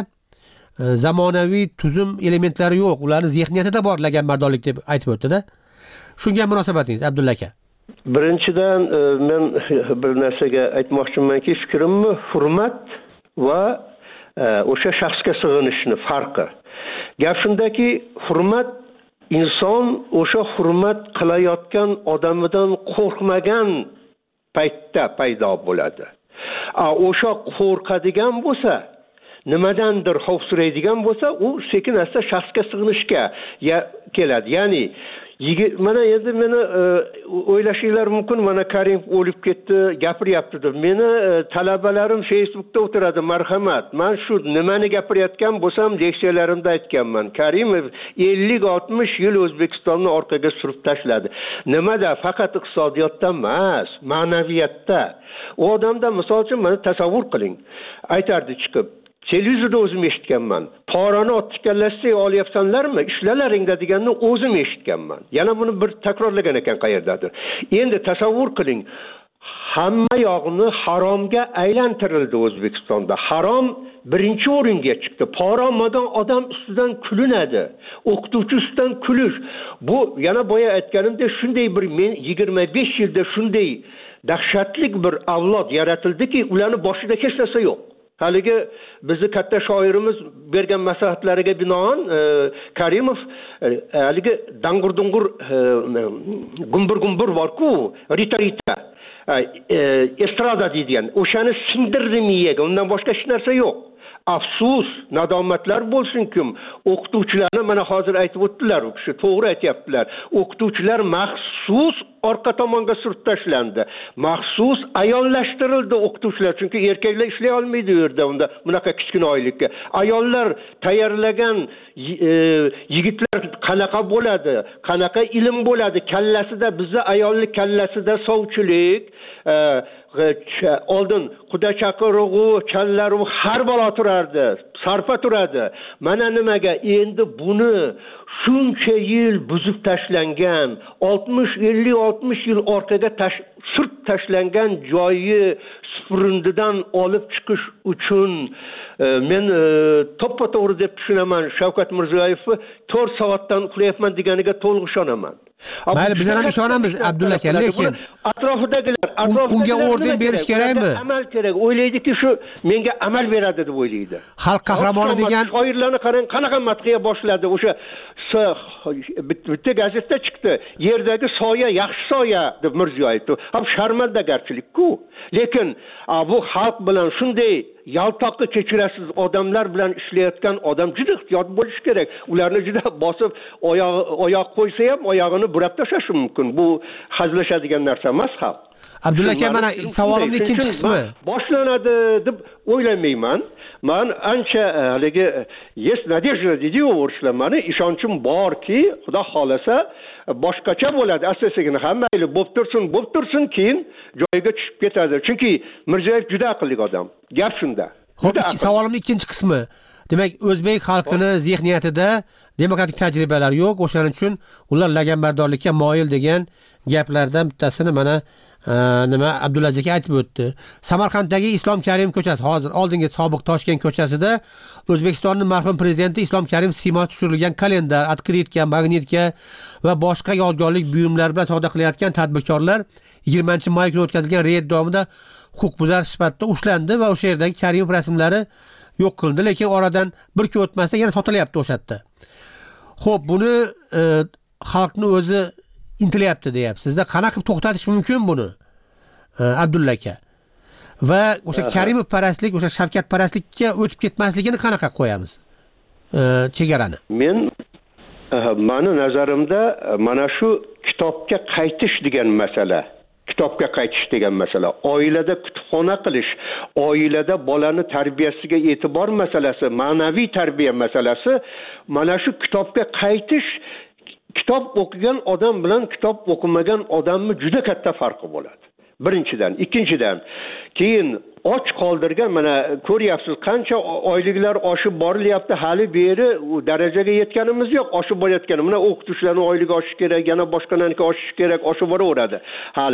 zamonaviy tuzum elementlari yo'q. Ularning zihniyatida bor laganbardorlik deb aytib o'tdi-da. Shunga munosabatingiz Abdulla aka? Birinchidan men bir narsaga aytmoqchimanki, fikrimni hurmat va o'sha shaxsga sig'inishni farqi. Gap shundaki, hurmat inson o'sha hurmat qilayotgan odamidan qo'rqmagan paytda paydo bo'ladi. A o'sha qo'rqadigan bo'lsa, nimadandir xavfsiraydigan bo'lsa, u sekin asta shaxsga sig'inishga keladi. Ya'ni mana endi meni o'ylashinglar mumkin, mana Karim o'lib ketdi, gapiryapti deb. Meni talabalarim Facebookda o'tiradi, marhamat. Men shu nimani gapirayotgan bo'lsam, leksiyalarimda aytganman. Karimov ellik oltmish yil O'zbekistonni orqaga surib tashladi. Nimada? Faqat iqtisodiyotda emas, ma'naviyatda. U odamda misol uchun mana tasavvur qiling. Aytardi chiqib, televizorda o'zim eshitganman. Porani otib kallashsa olyapsanlarmi? Ishlalaringda deganni o'zim eshitganman. Yana buni bir takrorlagan ekan qayerdadir. Endi tasavvur qiling. Hamma yog'ini haromga aylantirildi O'zbekistonda. Harom birinchi o'ringa chiqdi. Pora olmagan odam ustidan kulinadi. O'qituvchi ustidan kulish. Bu yana boya aytganimdek shunday bir men yigirma besh yilda shunday dahshatli bir avlod yaratildiki, ularning boshida hech narsa yo'q. Haligi bizni katta shoirimiz bergan maslahatlariga binoan e, Karimov e, haligi dang'ur-dung'ur e, gumbur-gumbur bor-ku, rita-rita e, e, estrada deydigan, o'shani sindirdi miyaga, undan boshqa hech narsa yo'q. Afsus, nadomatlar bo'lsin-kim, o'qituvchilarni mana hozir aytib o'tdilar, u kishi to'g'ri aytibdilar. O'qituvchilar maxsus orqa tomonga surib tashlandi. Maxsus ayollashtirildi o'qituvchilar, chunki erkaklar ishlay olmaydi u yerda, unda bunaqa kichkina oylikka. Ayollar tayyorlagan e, yigitlar qanaqa bo'ladi, qanaqa ilm bo'ladi, kallasida bizni ayollik kallasida sovchilik, e, oldin quda chaqirug'u, challaru har balo turardi, sarfa turadi. Mana nimaga endi buni shuncha yil buzib tashlangan, oltmish ellik oltmish yil orqaga tash, surt tashlangan joyi supurindidan olib chiqish uchun e, men e, to'ppa-to'g'ri deb tushunaman. Shavkat Mirziyoyevni to'rt soatdan uxlayapman deganiga to'liq ishonaman. Mayli, biz ham ishonamiz Abdulla aka, lekin atrofidagilar unga o'rin berish kerakmi? Amal kerak. O'ylaydiki, shu menga amal beradi deb o'ylaydi. Xalq qahramoni degan shoirlarni qarang, qanaqa madhiya boshladi. O'sha bitta gazetda chiqdi. Yerdagi soya yaxshi soya deb Mirziyoyev. Ham sharmandagarchilik-ku. Lekin bu xalq bilan shunday yaltoqqa kechirasiz odamlar bilan ishlayotgan odam juda ehtiyot bo'lish kerak. Ularni juda bosib oyoq oyoq qo'ysa ham oyog'ini burab tashlashi mumkin. Bu hazillashadigan narsa emas xalq. Abdulla aka, mana savolimning ikkinchi qismi boshlanadi deb o'ylamayman. Men ancha haligi yes nadejda deydi-ku o'rislar. Meni ishonchim borki, Xudo xolasa boshqacha bo'ladi. Asta-sekin hamma mayli bo'p tursin, bo'p tursin, keyin joyiga tushib ketadi. Chunki Mirziyoyev juda aqlli odam. Gap shunda. Xo'p, savolimning ikkinchi qismi. Demak, o'zbek xalqini zehniyatida demokratik tajribalar yo'q, o'shaning uchun ular laganbardorlikka moyil degan gaplardan bittasini mana nima Abdulaziz aka aytib o'tdi. Samarqanddagi Islom Karimov ko'chasi, hozir oldingi sobiq Toshkent ko'chasida O'zbekistonning marhum prezidenti Islom Karimov siymosi tushirilgan kalendar, otkritka, magnitka va boshqa yodgorlik buyumlari bilan savdo qilayotgan tadbirkorlar yigirmanchi may kuni o'tkazilgan reyd davomida huquqbuzar sifatida ushlandi va o'sha yerdagi Karimov rasmlari yo'q qilindi, lekin oradan bir kun o'tmasdan yana sotilyapti o'sha yerda. Xo'p, buni e, xalqni o'zi intilyapti deyapsiz-da. Qanaqa qilib to'xtatish mumkin buni? E, Abdulla aka. Va o'sha Karimov parastlik, o'sha Shavkat parastlikka o'tib ketmasligini qanaqa qo'yamiz? E, chegarani. Men mani nazarimda mana shu kitobga qaytish degan masala kitobga qaytish degan masala, oilada kutubxona qilish, oilada bolani tarbiyasiga e'tibor masalasi, ma'naviy tarbiya masalasi, mana shu kitobga qaytish kitob o'qigan odam bilan kitob o'qimagan odamni juda katta farqi bo'ladi. Birinchidan, ikkinchidan, keyin och qoldirgan, mana ko'ryapsiz, qancha oyliklar oshib borilyapti, hali beri u darajaga yetganimiz yo'q, oshib borayotgan. Mana o'qituvchilarning oyligi oshishi kerak, yana boshqaniki oshishi kerak, oshib boraveradi. Hali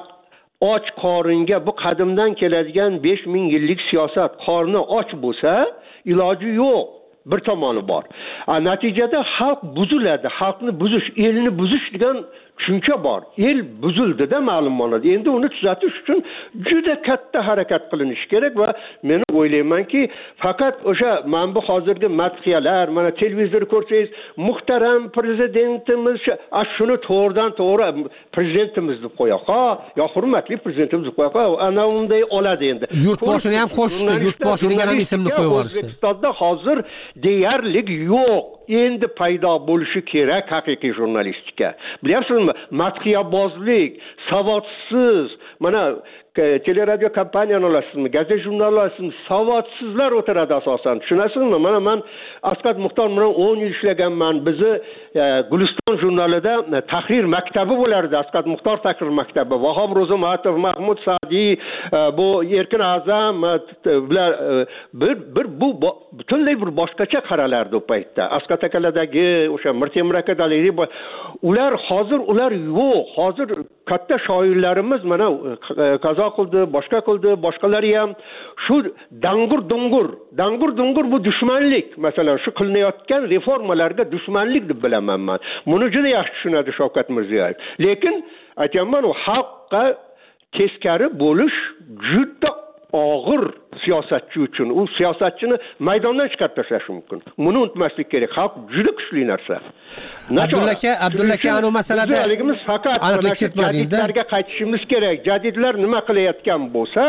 och qoringa bu qadimdan keladigan besh ming yillik siyosat, qorni och bo'lsa, iloji yo'q. Bir tomoni bor. Natijada xalq buziladi, xalqni buzish, elni buzish degan tushuncha bor. El buzildi-da ma'lum ma'noda. Endi uni tuzatish uchun juda katta harakat qilinishi kerak va men o'ylaymanki, faqat o'sha mana bu hozirgi madhiyalar, mana televizor ko'rsangiz, muhtaram prezidentimiz shuni to'g'ridan to'g'ri prezidentimiz deb qo'yaq. Ha, yo hurmatli prezidentimiz deb qo'yaq. Ana unday oladi endi. Yurtboshini ham qo'shdi, yurtboshini ham ismini qo'yib yuborishdi. O'zbekistonda hozir deyarlik yo'q. Endi paydo bo'lishi kerak haqiqiy jurnalistika. Bilyapsizmi? Madhiyabozlik, savodsiz, mana teleradio kompaniyani olasizmi, gazeta jurnal olasizmi, savodsizlar o'tiradi asosan. Tushunasizmi? Mana men Asqat Muxtor bilan o'n yil ishlaganman. Bizni e, Guliston jurnalida e, tahrir maktabi bo'lardi. Asqat Muxtor tahrir maktabi. Vahob Ro'zimatov, Mahmud Sa'diy, e, bu Erkin A'zam bular e, bir bir bu butunlay bir boshqacha qaralardi u paytda. Asqat akalardagi o'sha Mirtemir akadagi ular hozir ular yo'q. Hozir katta shoirlarimiz mana qazo qildi, boshqa qildi, boshqalari ham shu dangur dungur, dangur dungur bu dushmanlik. Masalan, shu qilinayotgan reformalarga dushmanlik deb bilaman men. Buni juda yaxshi tushunadi Shavkat Mirziyoyev. Lekin aytaman, u xalqqa teskari bo'lish juda og'ir siyosatchi uchun. U siyosatchini maydondan chiqarib tashlash mumkin. Buni unutmaslik kerak. Xalq juda kuchli narsa. Abdulla aka, Abdulla aka anu masalada aniqlik faqat jadidlarga qaytishimiz kerak. Jadidlar nima qilayotgan bo'lsa,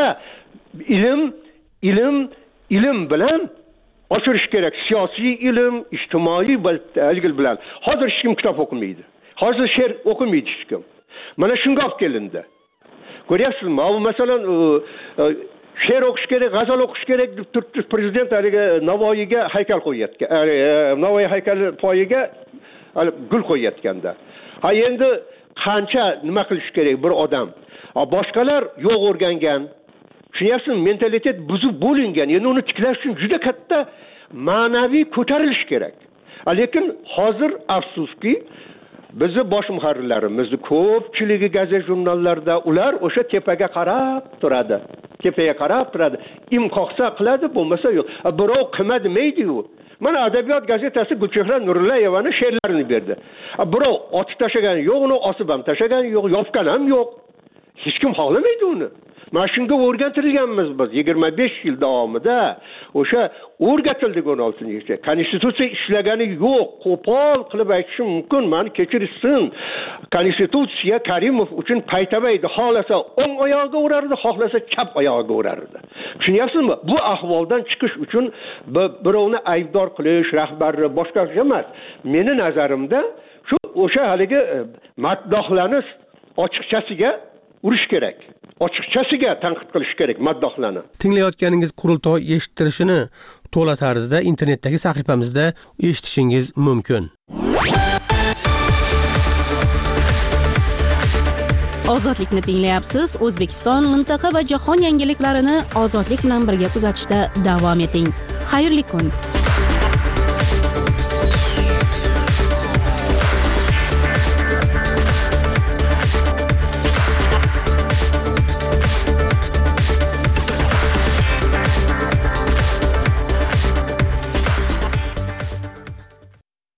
ilm, ilm, ilm bilan oshirish kerak. Siyosiy ilm, ijtimoiy ilm bilan. Hozir hech kim kitob o'qimaydi. Hozir she'r o'qimaydi hech kim. Mana shunga olib kelindi. Ko'ryapsizmi? Bu masalan she'r o'qish kerak, g'azal o'qish kerak deb turibdi prezident haliga Navoiyga haykal qo'yayotgan. Navoiy haykali poyiga gul qo'yayotganda. Ha endi qancha nima qilish kerak bir odam? Boshqalar yo'q o'rgangan. Tushunyapsizmi? Mentalitet buzib bo'lingan. Endi uni tiklash uchun juda katta ma'naviy ko'tarilish kerak. Lekin hozir afsuski bizni bosh muharrirlarimizni ko'pchiligi gazeta jurnallarda ular o'sha tepaga qarab turadi. Tepaga qarab turadi. Imqoqsa qiladi, bo'lmasa yo'q. Birov qilma demaydi-ku. Mana Adabiyot gazetasi Gulchehra Nurullayevani she'rlarini berdi. Birov otib tashlagan yo'q, uni osib ham tashlagan yo'q, yopgan ham yo'q. Hech kim xohlamaydi uni. Mana shunga o'rgatilganmiz biz yigirma besh yil davomida. O'sha o'rgatildik o'n oltinchi yilda. Konstitutsiya ishlagani yo'q. Qo'pol qilib aytishim mumkin, meni kechirsin. Konstitutsiya Karimov uchun paytabaydi. Xohlasa o'ng oyog'iga urardi, xohlasa chap oyog'iga urardi. Tushunyapsizmi? Bu ahvoldan chiqish uchun birovni aybdor qilish, rahbarni boshqa emas. Meni nazarimda shu o'sha haligi maddohlarni ochiqchasiga urish kerak. Ochiqchasiga tanqid qilish kerak maddohlarni. Tinglayotganingiz qurultoy eshittirishini to'la tarzda internetdagi sahifamizda eshitishingiz mumkin. Ozodlikni tinglayapsiz. O'zbekiston, mintaqa va jahon yangiliklarini ozodlik bilan birga kuzatishda davom eting. Xayrli kun.